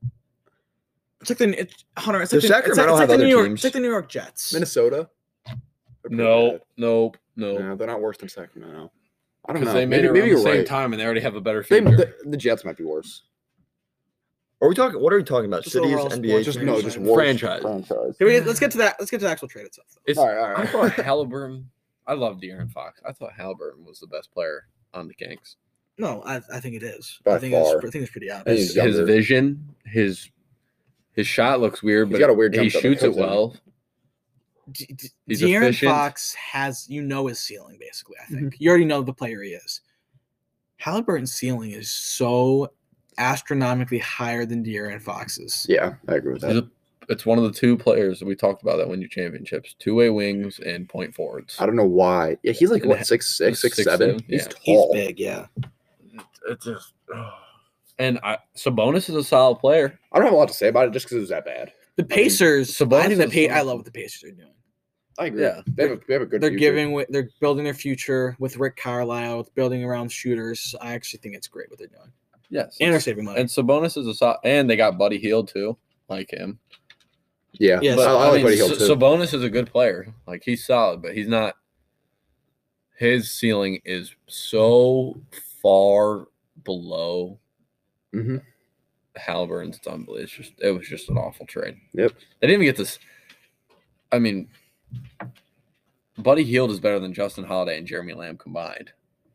It's like Hunter. It's Does like Sacramento have the other New York. teams? It's like the New York Jets. Minnesota? They're pretty No, bad. no. No, they're not worse than Sacramento. I don't Because know. they made it maybe around you're the same right. time, and they already have a better They, future. the Jets might be worse. What are we talking about? Just Cities, overall NBA sports, teams? Just Franchise. worse. Franchise. Let's get to that. Let's get to the actual trade itself. It's, All right. I thought Halliburton. I love De'Aaron Fox. I thought Halliburton was the best player on the Kings. No, I think it is. By I think far. it's pretty And obvious. he's His younger. vision, his shot looks weird, He's but got a weird he jump shot that shoots it goes in. well. He's De'Aaron efficient. Fox has, his ceiling, basically, I think. You already know the player he is. Halliburton's ceiling is so astronomically higher than De'Aaron Fox's. Yeah, I agree with that. It's one of the 2 players that we talked about that win you championships: 2-way wings and point forwards. I don't know why. Yeah, he's like And what 6'6", 6'7". 6'7", He's yeah. He's tall. big, yeah. It's just, and Sabonis is a solid player. I don't have a lot to say about it just because it was that bad. The Pacers, Sabonis I think is I love what the Pacers are doing. I agree. Yeah. They have a good. They're future. they're building their future with Rick Carlisle, with building around shooters. I actually think it's great what they're doing. Yes, And they're saving money. and Sabonis is a solid, and they got Buddy Hield too, like him. Yeah, Yes. but I like Buddy Hield too. Sabonis is a good player. Like, he's solid, but he's not. His ceiling is so far below Mm-hmm. Halliburton's. It's unbelievable. It was just an awful trade. Yep. They didn't even get this. I mean, Buddy Hield is better than Justin Holiday and Jeremy Lamb combined.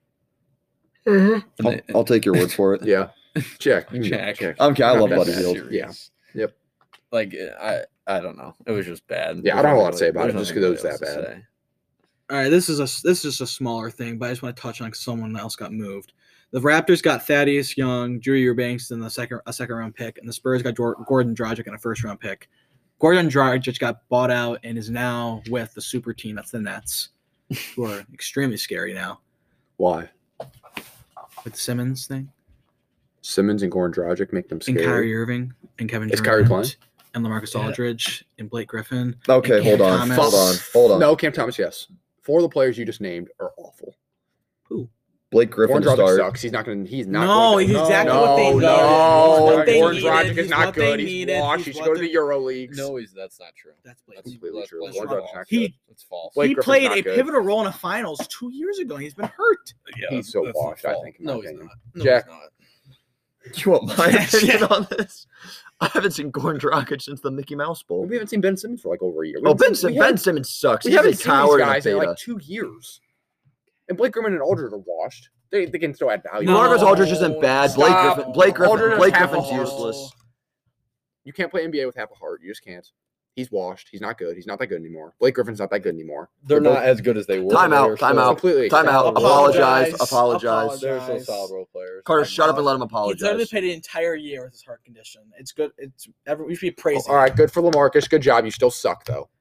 And they- I'll take your word for it. Yeah, check. Jack. Okay, I love Best Buddy Hield. series. Yeah. Yep. Like, I don't know. It was just bad. Yeah, I don't have a lot to say about it, There's just nothing 'cause it was really that else to say. All right, this is just a smaller thing, but I just want to touch on because someone else got moved. The Raptors got Thaddeus Young, Drew Eubanks, and a second round pick, and the Spurs got Gordon Dragic and a first round pick. Gordon Dragic got bought out and is now with the super team. That's the Nets, who are extremely scary now Why? with the Simmons thing Simmons and Goran Dragic make them and scary. Kyrie Irving and Kevin Is Durant Kyrie playing? and LaMarcus Aldridge and Blake Griffin. Okay, And hold Cam on, Thomas. hold on. No, Cam Thomas. Yes, 4 of the players you just named are awful. Blake Griffin Goran to Dragic start. sucks. He's not going. He's not. No, going he's to, exactly no, what they needed. No, He's what they Goran needed. Dragic is He's not what they good. He's needed. washed. He's He should what go to they- the Euro Leagues. No, that's not true. That's Blake. That's completely true. That's Goran false. Dragic's not He- good. It's false. Blake He Griffin's played not a good. pivotal role in a finals 2 years ago, and he's been hurt. Yeah, He's so that's not washed, I false. think, in my No, he's opinion. not. No, Jack. he's not. You want my opinion on this? I haven't seen Goran Dragic since the Mickey Mouse Bowl. We haven't seen Ben Simmons for like over a year. Oh, Ben Simmons sucks. We He's a haven't seen these coward and a guys in beta. like 2 years. And Blake Griffin and Aldridge are washed. They can still add value. No. Marcus Aldridge isn't bad. Stop. Blake Aldridge is Griffin's half a heart. useless. You can't play NBA with half a heart. You just can't. He's washed. He's not good. He's not that good anymore. Blake Griffin's not that good anymore. They're both- not as good as they were. Time out, They're time still- out. Completely. Time out. acceptable. Apologize. They're still solid role players. Carter, shut up and let him He's literally apologize. played an entire year with his heart condition. It's good. We should be praising. All right, good for LaMarcus. Good job. You still suck though.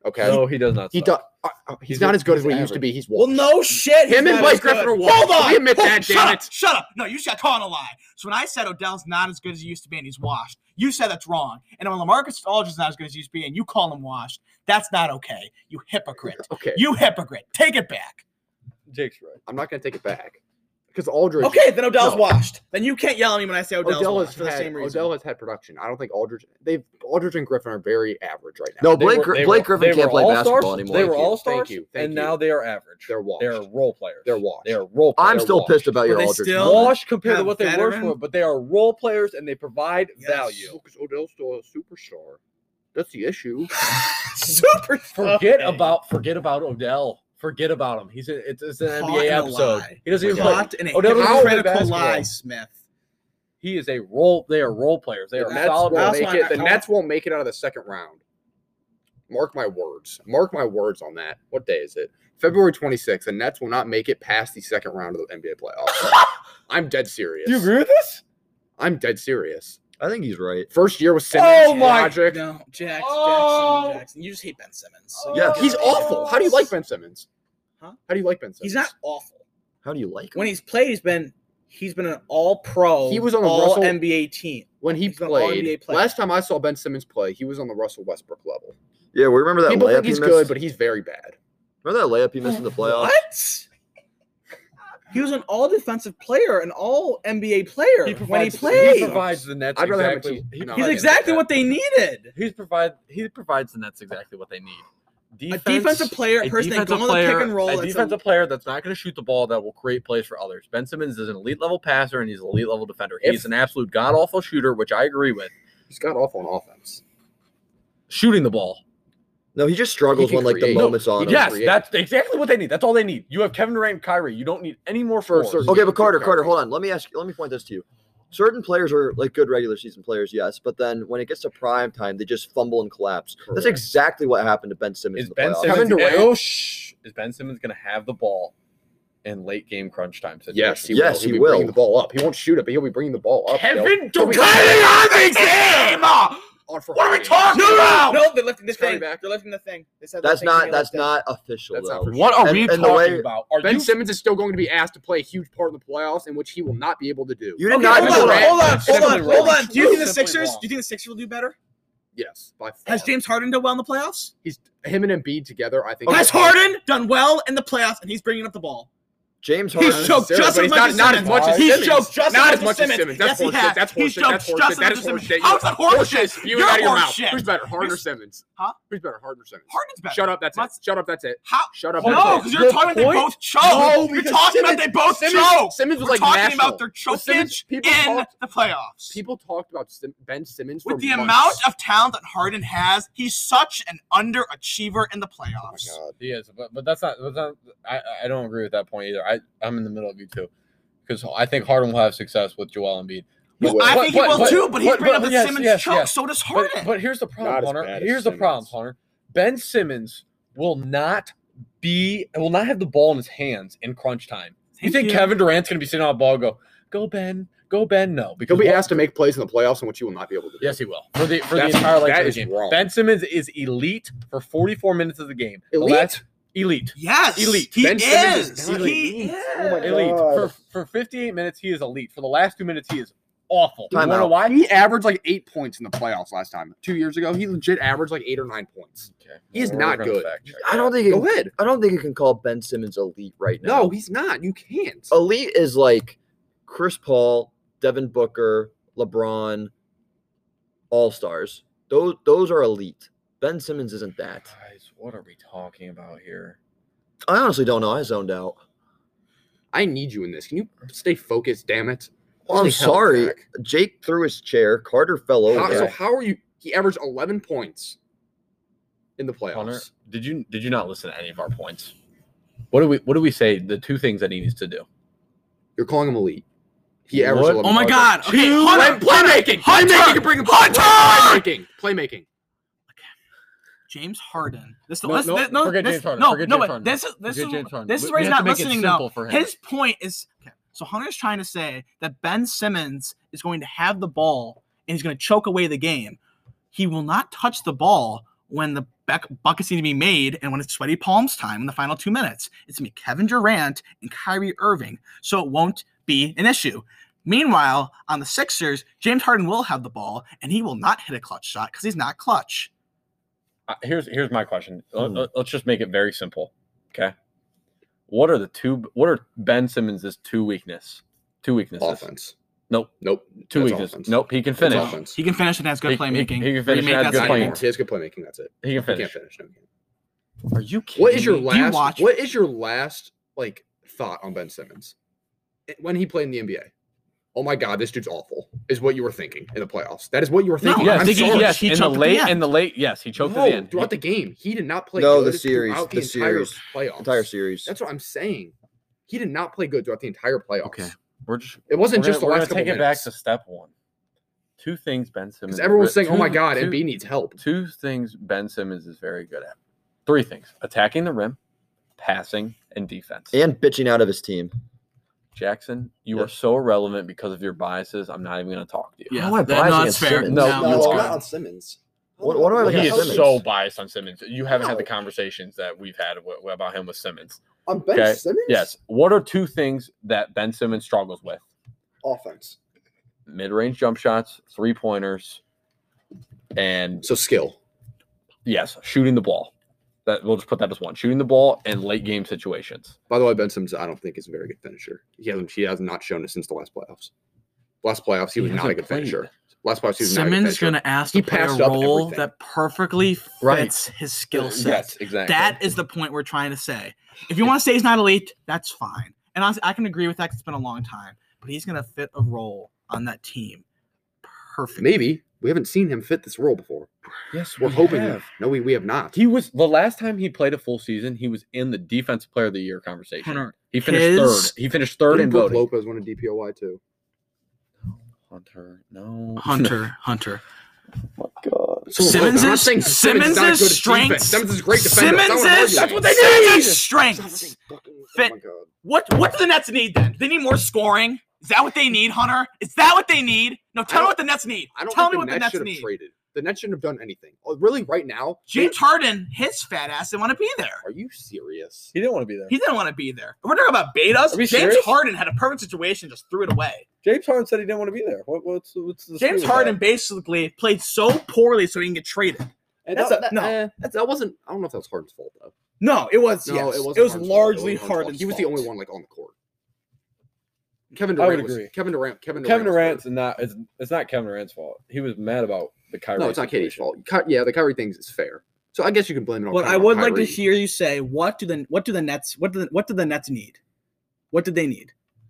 Okay. No, he does not. He suck. does. He's not as good as what he used to be. He's Well, washed. no shit. Him he's and not Blake as good. Griffin are washed. Hold on. We admit that, Shut damn up. it. Shut up. No, you said calling a lie. So when I said Odell's not as good as he used to be and he's washed, you said that's wrong. And when LaMarcus Aldridge's not as good as he used to be and you call him washed, that's not okay. You hypocrite. Okay. You hypocrite. Take it back. Jake's right. I'm not going to take it back because Aldridge. Okay, then Odell's No. washed. Then you can't yell at me when I say Odell's Odell washed has for the had, same reason. Odell has had production. I don't think Aldridge. Aldridge and Griffin are very average right now. No, They Blake were- Blake Griffin they can't were play all-stars. basketball anymore. They were Thank you, all stars, thank you, thank and you. now they are average. They're washed. They're role players. They're washed. They are role players. I'm They're still washed. pissed about your But they Aldridge. still- Washed compared to have what they were veteran- for, but they are role players and they provide Yes. value. Because Odell's still a superstar. That's the issue. Super. Forget Okay. about Odell. Forget about him. It's an Caught NBA in a episode. lie. He doesn't even play. Caught in a Odell doesn't play critical basketball. lie, Smith. He is a role. They are role players. They The are Nets solid. won't role Also, make players. it. The Nets won't make it out of the second round. Mark my words. Mark my words on that. What day is it? February 26th. The Nets will not make it past the second round of the NBA playoffs. I'm dead serious. Do you agree with this? I'm dead serious. I think he's right. First year with Simmons, Oh my- Logic. No, Jackson. Oh. Jackson. You just hate Ben Simmons. So Yeah. He's awful. How do you like Ben Simmons? Huh? How do you like Ben Simmons? He's not awful. How do you like him? When he's played, he's been an all-pro. He was on the all Russell- NBA team. when he he's an all-NBA played. player. Last time I saw Ben Simmons play, he was on the Russell Westbrook level. Yeah, we remember that People layup think he he's missed. good, but he's very bad. Remember that layup he missed in the playoffs? What? He was an all-defensive player, an all-NBA player when he He played. provides the Nets I'd rather have a exactly. team- he no, provides He's I get exactly that. what they needed. He provides the Nets exactly what they need. A defensive player, a person that go on the pick and roll. a that's defensive player that's not going to shoot the ball that will create plays for others. Ben Simmons is an elite level passer and he's an elite level defender. He's an absolute god awful shooter, which I agree with. He's got awful on offense. Shooting the ball. No, he just struggles He when can like create. the moment's on him. Yes, create. that's exactly what they need. That's all they need. You have Kevin Durant and Kyrie. You don't need any more For force. certain- Okay, but Carter, hold on. Let me point this to you. Certain players are like good regular season players, yes, but then when it gets to prime time, they just fumble and collapse. That's Correct. exactly what happened to Ben Simmons Is in the Ben playoffs. Simmons Kevin Durant- oh, shh. Is Ben Simmons going to have the ball in late game crunch time situations? Yes, he Yes, will. he He'll be will. bringing the ball up. He won't shoot it, but he'll be bringing the ball up. Kevin He'll be- Durant on the game! On for What are we Harden. talking No, about? no, they're lifting the It's coming thing. back. They're lifting the thing. They said That's the thing's not gonna that's lift it. not official That's though. not for What are And- we and the talking way- about? Are Ben you Simmons is still going to be asked to play a huge part in the playoffs, in which he will not be able to do. You did Okay, not hold do on, that. hold on, Simply hold on, wrong. hold on. Do you think the Simply Sixers? wrong. Do you think the Sixers will do better? Yes, by far. Has James Harden done well in the playoffs? He's him and Embiid together. I think Has Harden done well in the playoffs, and he's bringing up the ball? James He's Harden. choked just but as he's much as not as Simmons. much as He's Simmons. choked just Not as as much much as as Simmons. Simmons. That's Yes, he horseshit. has. That's He's horseshit. choked That's just horseshit. as That much is as Simmons. horseshit. How's that horseshit? Spew it You're out of your mouth. horseshit. Who's better, Harden or Who's- Simmons? Huh? Who's better, Harden or Simmons? Harden's better. Shut up. That's it. What's- Shut up. That's it. How? Shut up. No, That's because it. you're talking. They both choke. No, You're because talking about they both choke. Simmons was We're like talking national. about their Simmons- chokage people in talked- the playoffs. People talked about Ben Simmons With for the months. amount of talent that Harden has, he's such an underachiever in the Oh my playoffs. God. He is, but that's not. I don't agree with that point either. I'm in the middle of you too, because I think Harden will have success with Joel Embiid. Well, will. I think he will too, but he's but- bringing up the yes, Simmons yes, choke. yes. So does But, Harden. but here's the Not problem, as Hunter. bad as Here's the problem, Simmons. Hunter. Ben Simmons will not have the ball in his hands in crunch time. You think Kevin Durant's going to be sitting on a ball, and go Ben, No, because He'll be asked to make plays in the playoffs, in which he will not be able to do. Yes, he will for the That's- entire length that of the is game. wrong. Ben Simmons is elite for 44 minutes of the game. The Elite? last- elite. Yes, Elite. He Ben Simmons is. is not He elite. is. Oh my Elite. God. For 58 minutes, he is elite. For the last 2 minutes, he is awful. You Time want to know out. why? He averaged like 8 points in the playoffs last time. 2 years ago, he legit averaged like 8 or 9 points. Okay. He is We're not gonna good. fact check I don't that. think Go ahead. I don't think you can call Ben Simmons elite right now. No, he's not. You can't. Elite is like Chris Paul, Devin Booker, LeBron, all-stars. Those are elite. Ben Simmons isn't that. Guys, what are we talking about here? I honestly don't know. I zoned out. I need you in this. Can you stay focused? Damn it. Well, I'm Holy hell, sorry. Jack. Jake threw his chair. Carter fell over. So how are you? He averaged 11 points in the playoffs. Hunter, did you not listen to any of our points? What do we say? The two things that he needs to do. You're calling him elite. He averaged What? 11. Oh my God. Okay, Two- Hunter, playmaking. Hunter, Playmaking. You bring him Hunter! Playmaking. James Harden. This Forget James Harden. Forget James but Harden. this Forget is James Harden. this is We where he's have not to make it listening simple though. for him. His point is okay. So Hunter's trying to say that Ben Simmons is going to have the ball and he's going to choke away the game. He will not touch the ball when the buckets need to be made and when it's sweaty palms time in the final 2 minutes. It's going to be Kevin Durant and Kyrie Irving, so it won't be an issue. Meanwhile, on the Sixers, James Harden will have the ball, and he will not hit a clutch shot because he's not clutch. Here's my question. Let's just make it very simple. Okay. What are Ben Simmons' two weaknesses? Offense. Nope. Two That's weaknesses. offense. Nope. He can finish. That's offense. He can finish and has good playmaking. He can finish and has good playmaking. He has good playmaking. That's it. He can He finish. can't finish. No, he can't. Are you kidding? What is your me? last? What is your last like thought on Ben Simmons when he played in the NBA? Oh my God, this dude's awful. Is what you were thinking in the playoffs? That is what you were thinking. No, Yes, I'm thinking sorry. yes, he choked at the end. Yes, he choked No, at the end. throughout the game, he did not play. No, good the series, throughout the entire series, playoffs, entire series. That's what I'm saying. He did not play good throughout the entire playoffs. Okay. We're just. It wasn't just the we're last gonna couple take it back minutes. to step one. Two things Ben Simmons. Because everyone's saying, "Oh my two- God, two- Embiid needs help." Two things Ben Simmons is very good at. Three things: attacking the rim, passing, and defense. And bitching out of his team. Jackson, you Yeah. are so irrelevant because of your biases. I'm not even going to talk to you. Yeah, How am I that- biased no, against that's fair. Simmons? No, No, you that's are. good. on Simmons. What do I have He against is Simmons? so biased on Simmons. You haven't had the No. conversations that we've had about him with Simmons. On Ben Okay. Simmons? Yes. What are two things that Ben Simmons struggles with? Offense. Mid-range jump shots, 3-pointers, and So skill. yes, shooting the ball. That we'll just put that as one: shooting the ball and late game situations. By the way, Ben Simmons, I don't think is a very good finisher. He has not shown it since the last playoffs. Last playoffs, he was not a hasn't good played. finisher. Last playoffs, he was not a good Simmons is finisher. going to ask He to play a passed up role everything. that perfectly fits Right. his skill set. Yes, exactly. That is the point we're trying to say. If you want to say he's not elite, that's fine. And honestly, I can agree with that 'cause it's been a long time. But he's going to fit a role on that team perfectly. Maybe. We haven't seen him fit this role before. yes, We're hoping. No, we have not. He was the last time he played a full season. He was in the Defensive Player of the Year conversation. Hunter, He finished his- third. He finished third in Didn't Brook voting. Lopez won a DPOY too. Hunter, no. Hunter. Oh my God. Simmons I'm not is- saying Simmons is not Simmons' good at strengths- defense. Simmons is a great defender. Simmons is That's what they Simmons' need. strengths. Oh Fit- my God. What do the Nets need then? Do they need more scoring? Is that what they need, Hunter? Is that what they need? No, tell me what the Nets need. I don't Tell think me what the Nets should have need. traded. The Nets shouldn't have done anything. Oh, really, right now? James Harden, his fat ass didn't want to be there. Are you serious? He didn't want to be there. He didn't want to be there. We're talking about betas. Are we James serious? Harden had a perfect situation, just threw it away. James Harden said he didn't want to be there. What's the James Harden basically played so poorly so he can get traded. And That's that wasn't. I don't know if that was Harden's fault though. No, it was. No, yes. it wasn't. It was Harden's largely fault. It wasn't Harden's. He was the fault. only one like on the court. Kevin I would Durant. agree. Kevin Durant. Kevin was Durant's hurt. not. It's not Kevin Durant's fault. He was mad about the Kyrie. No, it's not Katie's situation. fault. Yeah, the Kyrie thing is fair. So I guess you can blame it on. But Kyrie. I would like to Kyrie. hear you say what do the Nets what do the Nets need? What did they need?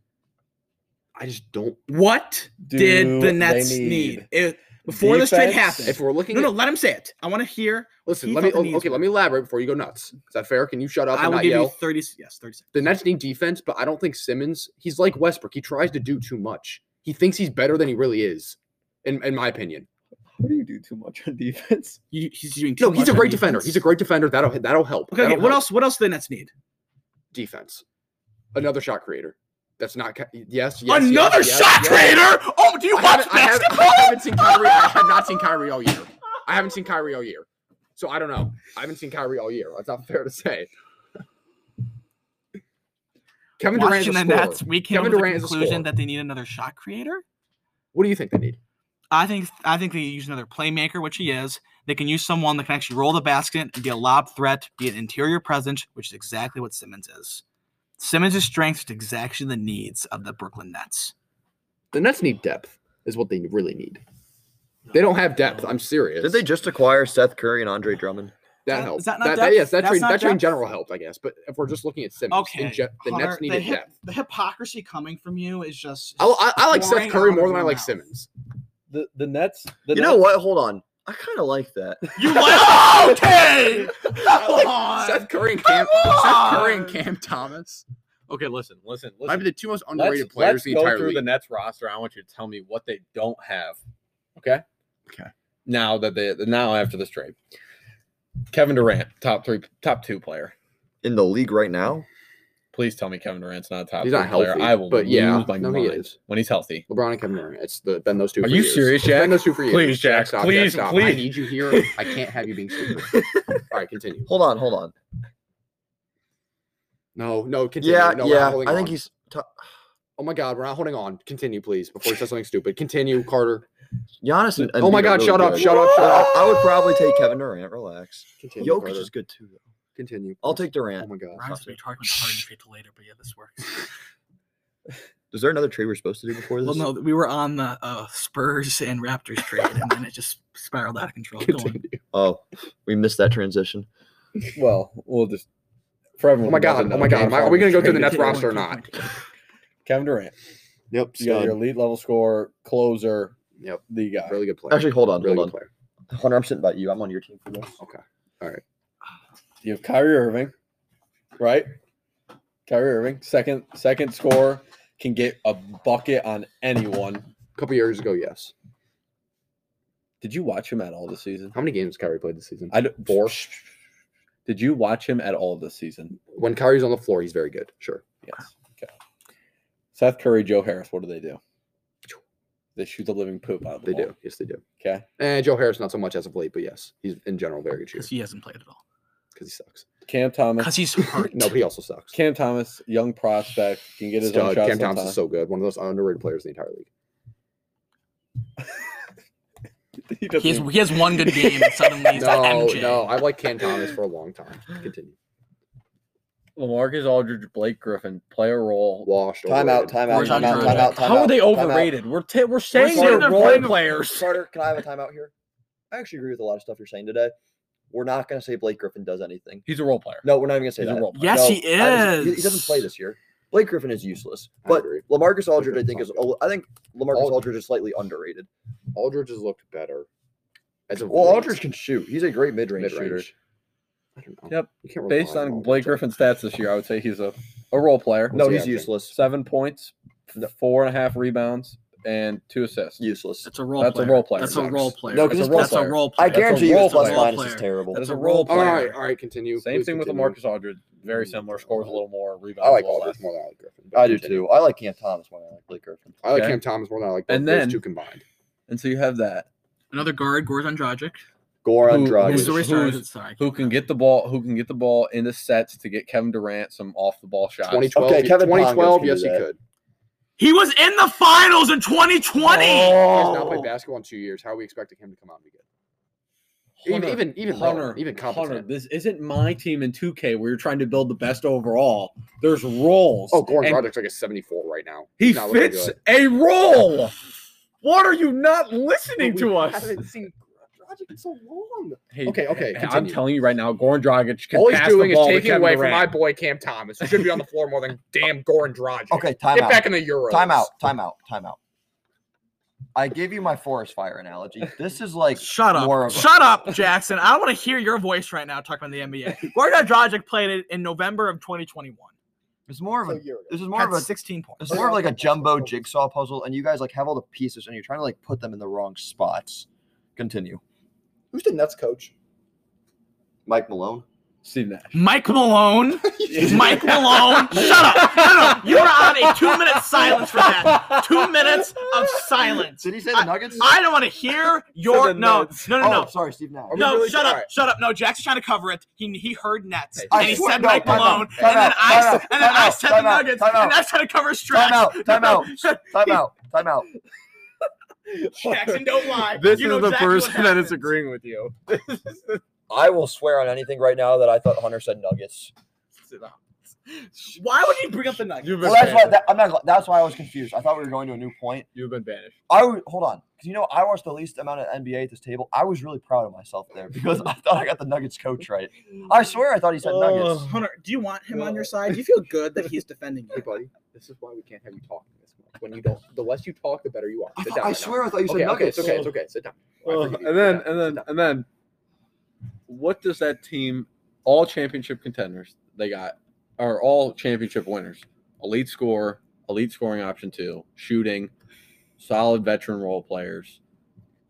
I just don't. What Do did the they Nets need? Before this trade defense? happened? If we're looking, No, at, let him say it. I want to hear. listen. he Let me. thought the needs Okay, were. let me elaborate before you go nuts. Is that fair? Can you shut up I and will not give yell? you 30 seconds. The Nets need defense, but I don't think Simmons. He's like Westbrook. He tries to do too much. He thinks he's better than he really is, in my opinion. How do you do too much on defense? He's doing too No, he's much a on great defender. defense. He's a great defender. That'll help. Okay, That'll what help. else? What else do the Nets need? Defense. Another shot creator. That's not. Yes. Another shot creator? Oh, do you watch basketball? I haven't seen Kyrie. I have not seen Kyrie all year. I haven't seen Kyrie all year. So I don't know. I haven't seen Kyrie all year. That's not fair to say. Kevin Durant is a Watching the scorer. Nets, we came Kevin to the Durant is a conclusion scorer. that they need another shot creator. What do you think they need? I think they use another playmaker, which he is. They can use someone that can actually roll the basket and be a lob threat, be an interior presence, which is exactly what Simmons is. Simmons' strengths is exactly the needs of the Brooklyn Nets. The Nets need depth, is what they really need. They don't have depth. I'm serious. Did they just acquire Seth Curry and Andre Drummond? That Is helped. that not depth? Yes, that That's trade. not That trade in depth? general helped, I guess. But if we're just looking at Simmons, Okay, the Hunter, Nets needed depth. The hypocrisy coming from you is just. I like pouring Seth Curry out more of than I your like mouth. Simmons. The Nets. You know what? Hold on. I kind of like that. You like? Okay. I like Come on. Seth Curry and Come on. Cam Thomas Okay, listen. might be the two most Let's, underrated players let's in the go entire through league. the Nets roster. I want you to tell me what they don't have. Okay. Okay. Now after this trade, Kevin Durant, top two player. In the league right now? Please tell me Kevin Durant's not a top He's 3 not player. healthy, I will but yeah. lose my No, mind he is. when he's healthy. LeBron and Kevin Durant. It's been those two. Are for you years. serious, It's been Jack? those two for years. Please, Jack. Stop, Please, stop. please. I need you here. I can't have you being stupid. All right, continue. Hold on. No, continue. Yeah, No, we're not yeah. holding I think on. he's. Oh my God, we're not holding on. Continue, please, before he says something stupid. Continue, Carter. Giannis and Oh my Embiid are God, really shut up, good. shut up, shut up. I would probably take Kevin Durant. Relax. Continue, Jokic Carter. is good too, though. Continue. I'll take Oh Durant. my God. Ryan's gonna be talking hard and straight to later, but yeah, this works. Is there another trade we're supposed to do before this? Well, no, we were on the Spurs and Raptors trade, and then it just spiraled out of control. Go on. Continue. Oh, we missed that transition. Well, we'll just for everyone. Oh my who doesn't God. know, Oh my God. James Are we Harden going to go through the traded Nets to roster or not? Kevin Durant. Yep. You got your elite level scorer, closer. Yep. The guy. Really good player. Actually, hold on. Really good player. Hunter, I'm sitting by you. I'm on your team for this. Okay. All right. You have Kyrie Irving, right? Kyrie Irving, second scorer, can get a bucket on anyone. A couple years ago, yes. Did you watch him at all this season? How many games Kyrie played this season? 4. Did you watch him at all this season? When Kyrie's on the floor, he's very good. Sure. Yes. Okay. Seth Curry, Joe Harris, what do? They shoot the living poop out of the They ball. do. Yes, they do. Okay. And Joe Harris, not so much as of late, but yes, he's in general very good Because shooter he hasn't played at all. because he sucks. Cam Thomas. Because he's hurt. No, but he also sucks. Cam Thomas, young prospect, can get his own Stud. shots. Cam Thomas sometimes. is so good. One of those underrated players in the entire league. He has one good game, and suddenly he's got MJ. No, I've liked Cam Thomas for a long time. Continue. LaMarcus Aldridge, Blake Griffin play a role. Washed. Time out. overrated. How are they overrated? We're saying saying they're they're role playing- players. Carter, can I have a timeout here? I actually agree with a lot of stuff you're saying today. We're not going to say Blake Griffin does anything. He's a role player. No, we're not even going to say He's a that. role player. Yes, No, he he is. doesn't play this year. Blake Griffin is useless. I But agree. LaMarcus Aldridge, I Griffin's think, is. not I think LaMarcus Aldridge is slightly underrated. Aldridge has looked better. As of Well, late. Aldridge can shoot. He's a great mid-range shooter. Mid-range. I don't know. Yep. You can't rely Based on Aldridge. Blake Griffin's stats this year, I would say he's a role player. No, What's he he's averaging? useless. 7 points, 4.5 rebounds, and 2 assists. Useless. That's a role That's a player. role player. That's a Sucks. role player. No, 'cause That's it's a That's a player. role player. I guarantee you role his plus player. minus Role is player. terrible. That's a a role role All player. right, continue. Same Please thing with continue. LaMarcus Aldridge. Very similar. Scores a little more, rebounds I like a little Aldridge less. more than I like Griffin. but I do continue. too. I like Cam Thomas more than I like Blake Griffin. I like Okay. Cam Thomas more than I like both And those then- two combined. And so you have that. Another guard, Goran Dragic. Goran Who- Dragic. Who's the who's- restarted? Sorry. Who can get the ball into sets to get Kevin Durant some off the ball shots. 2012. Okay, Kevin Pongos 2012. can do Yes, he that. could. He was in the finals in 2020. He has now Oh. played basketball in 2 years. How are we expecting him to come out and be good? Hunter, Even Hunter, relevant, even competent. Hunter, this isn't my team in 2K where you're trying to build the best overall. There's roles. Oh, Goran and Dragic's like a 74 right now. he He's not looking fits good. a role. What are you not listening But to we us? haven't seen Dragic in so long. Hey, Okay, hey, I'm continue. telling you right now, Goran Dragic can All he's pass doing the is ball to taking Kevin away from my Durant. boy Cam Thomas, who should be on the floor more than damn Goran Dragic. Okay, Get timeout. back in the Euros. Timeout. I gave you my forest fire analogy. This is like Shut up. more of a- Shut up, Jackson. I don't want to hear your voice right now talking about the NBA. Goran Dragic played it in November of 2021. It's more of a. This is more Had of a. 16 points. It's more of like a jumbo jigsaw puzzle, and you guys like have all the pieces, and you're trying to like put them in the wrong spots. Continue. Who's the Nets coach? Mike Malone. Steve Nash. Mike Malone. Mike Malone. Shut up. No. You are on a 2-minute silence for that. 2 minutes of silence. Did he say the Nuggets? I don't want to hear your the no. Nets. No. Oh, sorry, Steve Nash. we No, really- shut up, alright. shut up. No, Jackson's trying to cover it. He heard Nets, Hey, I and he swear- said no, Mike time out, Malone, time and then out, I time and then out, I said the time out, Nuggets, time out. and that's trying to cover Strax. Time out. Jackson, don't lie. This You know is the exactly person what that is happens. agreeing with you. I will swear on anything right now that I thought Hunter said Nuggets. Why would he bring up the Nuggets? You've been Well, that's why. banished. I'm not. That's why I was confused. I thought we were going to a new point. You've been banished. Hold on, because I watched the least amount of NBA at this table. I was really proud of myself there because I thought I got the Nuggets coach right. I swear I thought he said Nuggets. Hunter, do you want him on your side? Do you feel good that he's defending Hey, you? buddy, this is why we can't have you talking this much. When you don't, the less you talk, the better you are. Sit down I right swear now. I thought you said Okay, Nuggets. it's okay. Sit down. I forgive you. And then, what does that team? All championship contenders they got are all championship winners. Elite scorer, elite scoring option 2, shooting, solid veteran role players.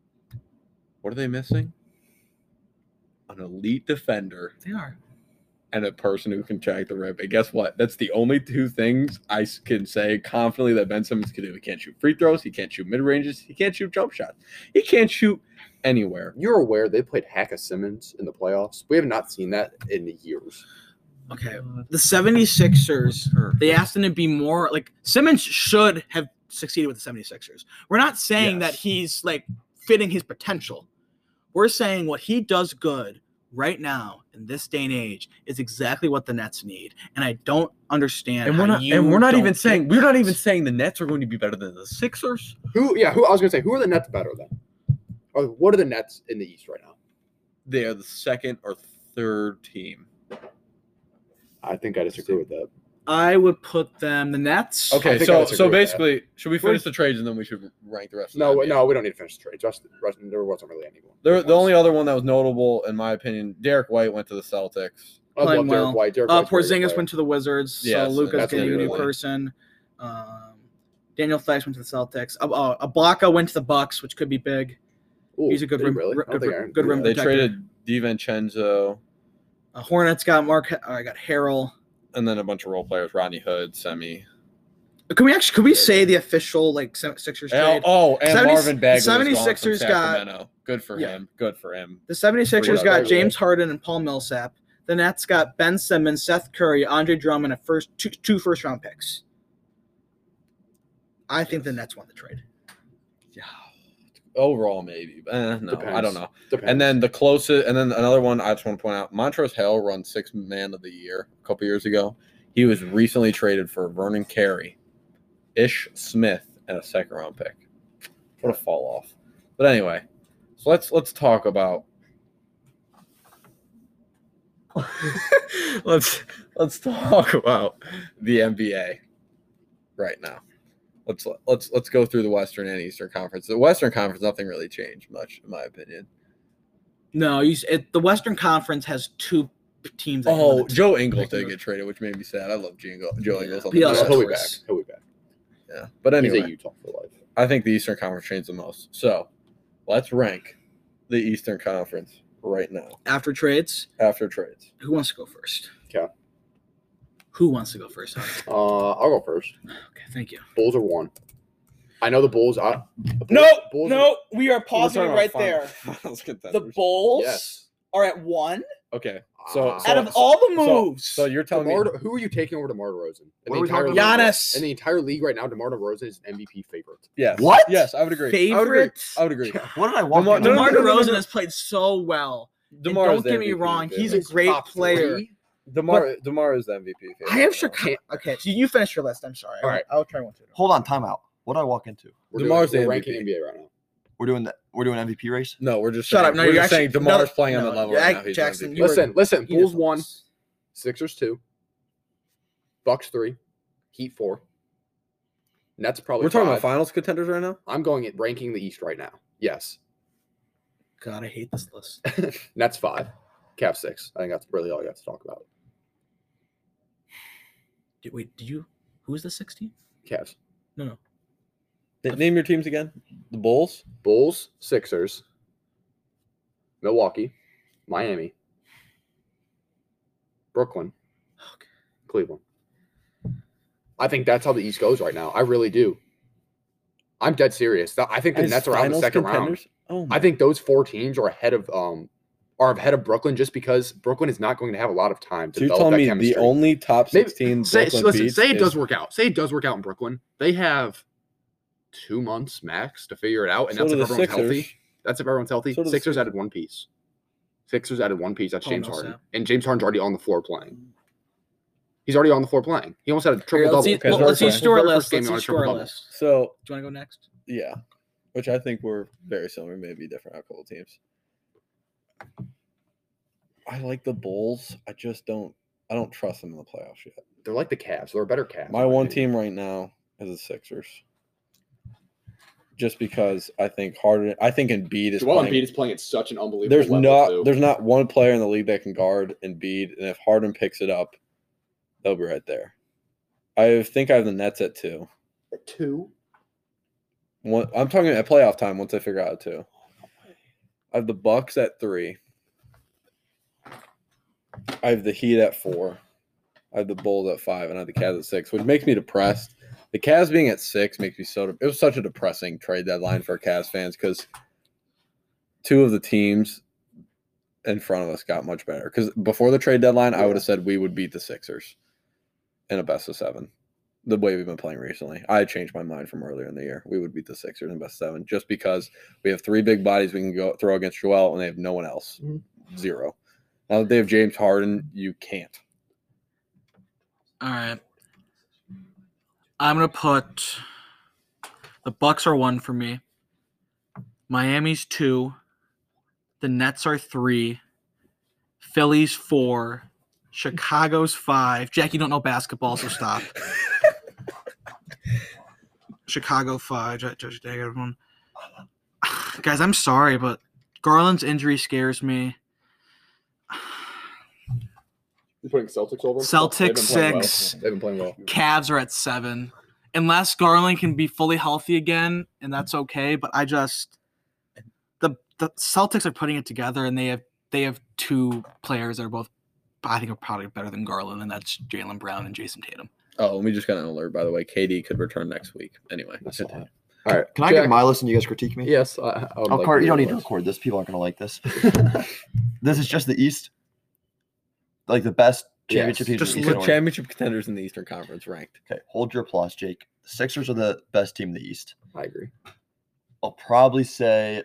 What are they missing? An elite defender They are. and a person who can track the rim. And guess what? That's the only two things I can say confidently that Ben Simmons can do. He can't shoot free throws. He can't shoot mid-ranges. He can't shoot jump shots. He can't shoot anywhere. You're aware they played Hacka Simmons in the playoffs? We have not seen that in years. Okay. The 76ers, they asked him to be more like Simmons should have succeeded with the 76ers. We're not saying that he's like fitting his potential. We're saying what he does good right now in this day and age is exactly what the Nets need. And I don't understand. And we're not even saying the Nets are going to be better than the Sixers. Who I was gonna say, who are the Nets better than? Or what are the Nets in the East right now? They are the second or third team. I think I disagree with that. I would put them the Nets. I Okay, think I disagree so with basically, should we finish the trades and then we should rank the rest? Of No, the NBA? we don't need to finish the trades. There wasn't really anyone. The only other one that was notable, in my opinion, Derek White went to the Celtics. I love Playing Derek well. White. Derek White's a great Porzingis player. went to the Wizards, Yes, so Luka's that's getting a new really- person. Daniel Theis went to the Celtics. Ibaka went to the Bucks, which could be big. Ooh, He's a good did he rim- really? rim- I don't think I good rim knew They that. protector. traded DiVincenzo Hornets got got Harrell. and then a bunch of role players: Rodney Hood, Semi. Could we say the official like Sixers trade? And 70 Marvin Bagley. 76ers got- Sacramento. Good for Yeah. him. Good for him. The 76ers Yeah, got Bagley. James Harden and Paul Millsap. The Nets got Ben Simmons, Seth Curry, Andre Drummond, and two first round picks. I think the Nets won the trade. Yeah. Overall, maybe. No, I Depends. don't know. Depends. And then the closest, and then another one I just want to point out: Montrezl Harrell won Sixth Man of the Year a couple years ago. He was recently traded for Vernon Carey, Ish Smith, and a second round pick. What a fall off! But anyway, so let's talk about let's talk about the NBA right now. Let's go through the Western and Eastern Conference. The Western Conference, nothing really changed much, in my opinion. No, the Western Conference has two teams. that can Oh, win the- Joe Ingles did get traded, which made me sad. I love Joe Ingles. On He the also- Jazz. he'll be back. He'll be back. Yeah, but He's anyway, a Utah for life. I think the Eastern Conference changed the most. So let's rank the Eastern Conference right now After trades, after trades. who wants to go first? Okay. Who wants to go first? I'll go first. Okay, thank you. Bulls are 1. I know the Bulls. Bulls we are Finals contenders. The Bulls Yes. are at 1. Okay, So Out of all the moves, so you're telling me who are you taking over DeMar DeRozan? What are we talking league? about? Giannis. In the entire league right now, DeMar DeRozan is an MVP favorite. yes? What? Yes, I would agree. I would agree. favorite. I would agree. What did I walk DeMar- into? DeMar no, no, DeRozan no. has played so well. And DeMar is don't the get me MVP wrong, favorite. he's a He's great top player. 3. DeMar is the MVP. favorite I have right now. Chicago. Okay, so you finish your list. I'm sorry. All right. I'll try one too. Hold on, timeout. What did I walk into? DeMar's the we're MVP. ranking NBA right now. We're doing MVP race. No, we're just Shut saying, up. No, we're you're just saying actually- DeMar's no, playing on no, the level yeah, right now. He's Jackson, MVP. you were- Listen. he Bulls just 1, lost. Sixers 2, Bucks 3, Heat 4. Nets probably We're talking 5. about finals contenders right now. I'm going at ranking the East right now. Yes. God, I hate this list. Nets 5, Cavs 6. I think that's really all I got to talk about. Who's the 16? Cavs. Name your teams again. The Bulls. Bulls, Sixers, Milwaukee, Miami, Brooklyn, Okay. Cleveland. I think that's how the East goes right now. I really do. I'm dead serious. I think the As Nets are out in the finals second round. contenders? Oh my I think those 4 teams are ahead of Brooklyn just because Brooklyn is not going to have a lot of time to So you're develop telling that me chemistry. the only top Maybe- 16 say Brooklyn listen, beats say it is- does work out. Say it does work out in Brooklyn. They have 2 months max to figure it out, and So that's do if the everyone's healthy. Sixers. That's if everyone's healthy. So do the Sixers Sixers. added 1 piece. Sixers added 1 piece. That's Oh, James no, Harden, Sam. and James Harden's already on the floor playing. He's already on the floor playing. He almost had a triple double. Okay, so Let's see his store very list. first game Let's he see won a triple store double. list. So Do you want to go next? yeah, which I think we're very similar, maybe different. A couple of teams. I like the Bulls. I just don't. I don't trust them in the playoffs yet. They're like the Cavs. They're a better Cavs. My in one opinion. team right now is the Sixers. Just because I think Harden, I think Embiid is Joel playing. Embiid is playing at such an unbelievable There's level. too. there's not one player in the league that can guard Embiid, and if Harden picks it up, they'll be right there. I think I have the Nets at 2. At 2. I'm talking at playoff time once I figure out 2. I have the Bucks at 3. I have the Heat at 4. I have the Bulls at 5, and I have the Cavs at 6, which makes me depressed. The Cavs being at 6 makes me so. It was such a depressing trade deadline for Cavs fans because two of the teams in front of us got much better. Because before the trade deadline, I would have said we would beat the Sixers in a best of 7. The way we've been playing recently, I changed my mind from earlier in the year. We would beat the Sixers in best of 7 just because we have 3 big bodies we can go throw against Joel, and they have no one else. 0. Now that they have James Harden, you can't. All right. I'm going to put the Bucks are 1 for me. Miami's 2. The Nets are 3. Philly's 4. Chicago's 5. Jack, you don't know basketball, so stop. Chicago 5. Judge Dag, everyone. Guys, I'm sorry, but Garland's injury scares me. You're putting Celtics over? Celtics 6. They've been playing well. Cavs are at 7. Unless Garland can be fully healthy again, and that's okay. But I just the Celtics are putting it together, and they have 2 players that are both, I think, are probably better than Garland, and that's Jaylen Brown and Jason Tatum. Oh, we just got an alert, by the way. KD could return next week. Anyway. All right. Can I give my list and you guys critique me? Yes. Carter, you don't need to record this. People aren't going to like this. This is just the East. Like the best championship teams. Just in the East. look championship contenders in the Eastern Conference ranked. Okay, hold your applause, Jake. The Sixers are the best team in the East. I agree. I'll probably say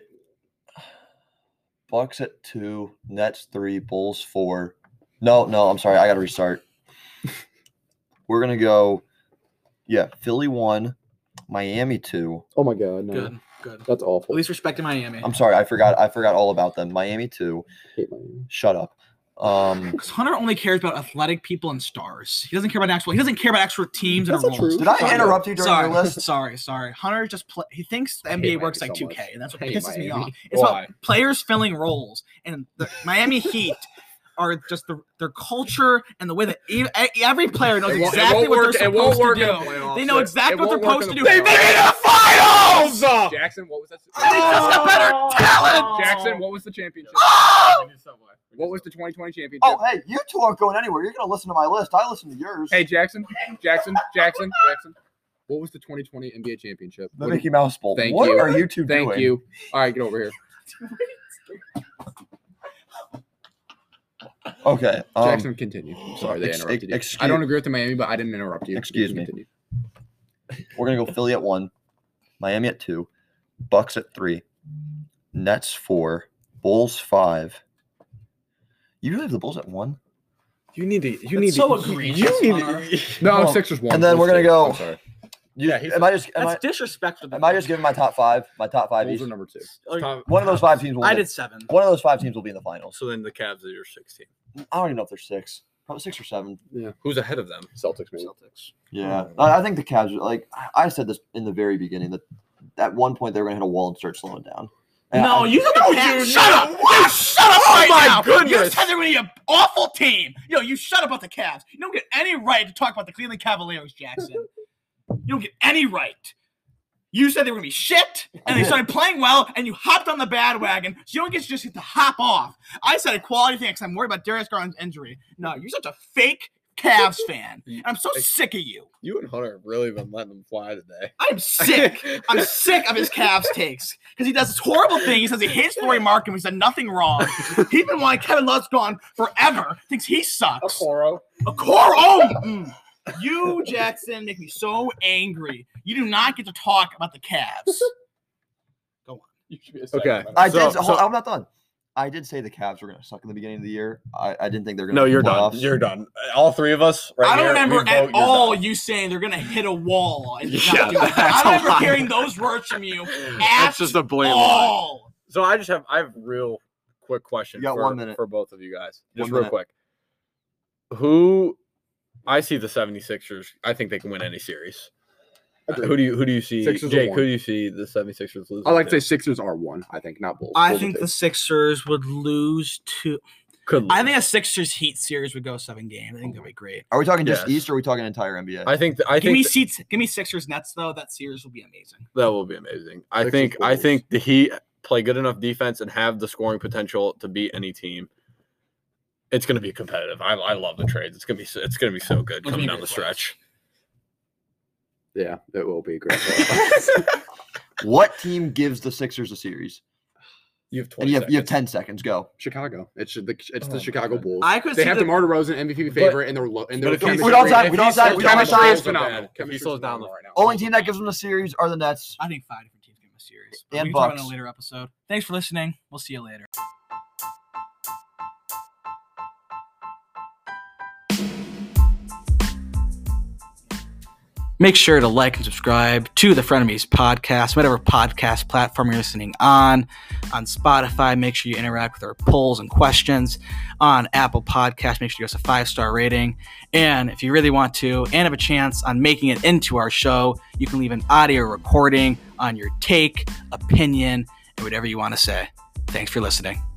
Bucks at 2, Nets 3, Bulls 4. No, I'm sorry. I got to restart. We're going to go, Philly 1, Miami 2. Oh, my God. No. Good. That's awful. At least respecting Miami. I'm sorry. I forgot all about them. Miami 2. hate Miami. Shut up. Because Hunter only cares about athletic people and stars. He doesn't care about actual. He doesn't care about actual teams and That's not roles. true. Did I interrupt you during your list? Sorry. Hunter just he thinks the NBA works like Miami so 2K, much. and that's what Hate pisses me Miami. off. It's Why? about players filling roles, and the Miami Heat are just their culture and the way that every player knows exactly what they're supposed to do. They know exactly what they're supposed to do. They made the finals! Jackson, what was that? They just got better talent. Jackson, what was the championship? What was the 2020 championship? Oh, hey, you two aren't going anywhere. You're going to listen to my list. I listen to yours. Hey, Jackson. What was the 2020 NBA championship? The Mickey Mouse Bowl. Thank What you. are you two doing? Thank you. All right, get over here. Okay. Jackson, continue. Sorry, they interrupted you. I don't agree with the Miami, but I didn't interrupt you. Excuse me. Continue. We're going to go Philly at 1, Miami at 2, Bucks at 3, Nets 4, Bulls 5. You really have the Bulls at 1? You need to. That's so egregious, Hunter. No, Well, Sixers won. and then we're going to go. I'm sorry. That's disrespectful. Am I just giving my top 5? My top 5 Bulls East? are number 2. One of those 5 teams will I win. did 7. One of those 5 teams will be in the finals. So then the Cavs are your 16. I don't even know if they're 6. Probably 6 or 7. Who's ahead of them? Celtics, maybe. Yeah. I think the Cavs, like, I said this in the very beginning, that at one point they were going to hit a wall and start slowing down. And No, you said the Cavs. Shut up! You shut up right now! You said they were going to be an awful team. You shut up about the Cavs. You don't get any right to talk about the Cleveland Cavaliers, Jackson. You don't get any right. You said they were going to be shit, and they started playing well, and you hopped on the bandwagon, so you don't get to just get to hop off. I said a quality thing because I'm worried about Darius Garland's injury. No, you're such a fake Cavs fan. And I'm so sick of you. You and Hunter have really been letting them fly today. I'm sick. I'm sick of his Cavs takes because he does this horrible thing. He says he hates Laurie Markham. He said nothing wrong. He's been wanting Kevin Love's gone forever. Thinks he sucks. Okoro. Oh, you, Jackson, make me so angry. You do not get to talk about the Cavs. Go on. You should be a Okay. second. I'm not done. I did say the Cavs were going to suck in the beginning of the year. I didn't think they were going to. No, you're done. You're done. All 3 of us. Right I don't here, remember we at vote you're all done. you saying they're going to hit a wall. And Yeah, not do it. that's I don't a remember lie. hearing those words from you That's just a blatant lie. all. So I have real quick question. You got for, 1 minute. for both of you guys. Just 1 real minute. quick. Who I see the 76ers. I think they can win any series. Agreed. Who do you see? Sixers are Jake, one. who do you see the 76ers losing? I like to say to? Sixers are 1, I think, not Bulls. I Bulls are think 2. the Sixers would lose to. Could I lose. think a Sixers Heat series would go 7 games. I think that'd be great. Are we talking just Yes. East or are we talking entire NBA? I think Give me Sixers Nets though. That series will be amazing. that will be amazing. I Sixers Bulls. think the Heat play good enough defense and have the scoring potential to beat any team. it's going to be competitive. I love the trades. It's going to be so good coming down the stretch. Yeah, it will be great. What team gives the Sixers a series? You have And 20 you have 10 seconds. Go. Chicago. It's the Oh, Chicago God. Bulls. I could They see have the- DeMar DeRozan MVP favorite, and they're But if chemistry- we don't have- we don't have- we don't have chemistry time. is phenomenal. If he Chemistry slows is down phenomenal right now. Only team that gives them a series are the Nets. I think 5 different teams give him a series. And we can talk about it Bucks. in a later episode. Thanks for listening. We'll see you later. Make sure to like and subscribe to the Frenemies podcast, whatever podcast platform you're listening on Spotify, make sure you interact with our polls and questions. On Apple Podcasts, make sure you give us a 5-star rating. And if you really want to and have a chance on making it into our show, you can leave an audio recording on your take, opinion, and whatever you want to say. Thanks for listening.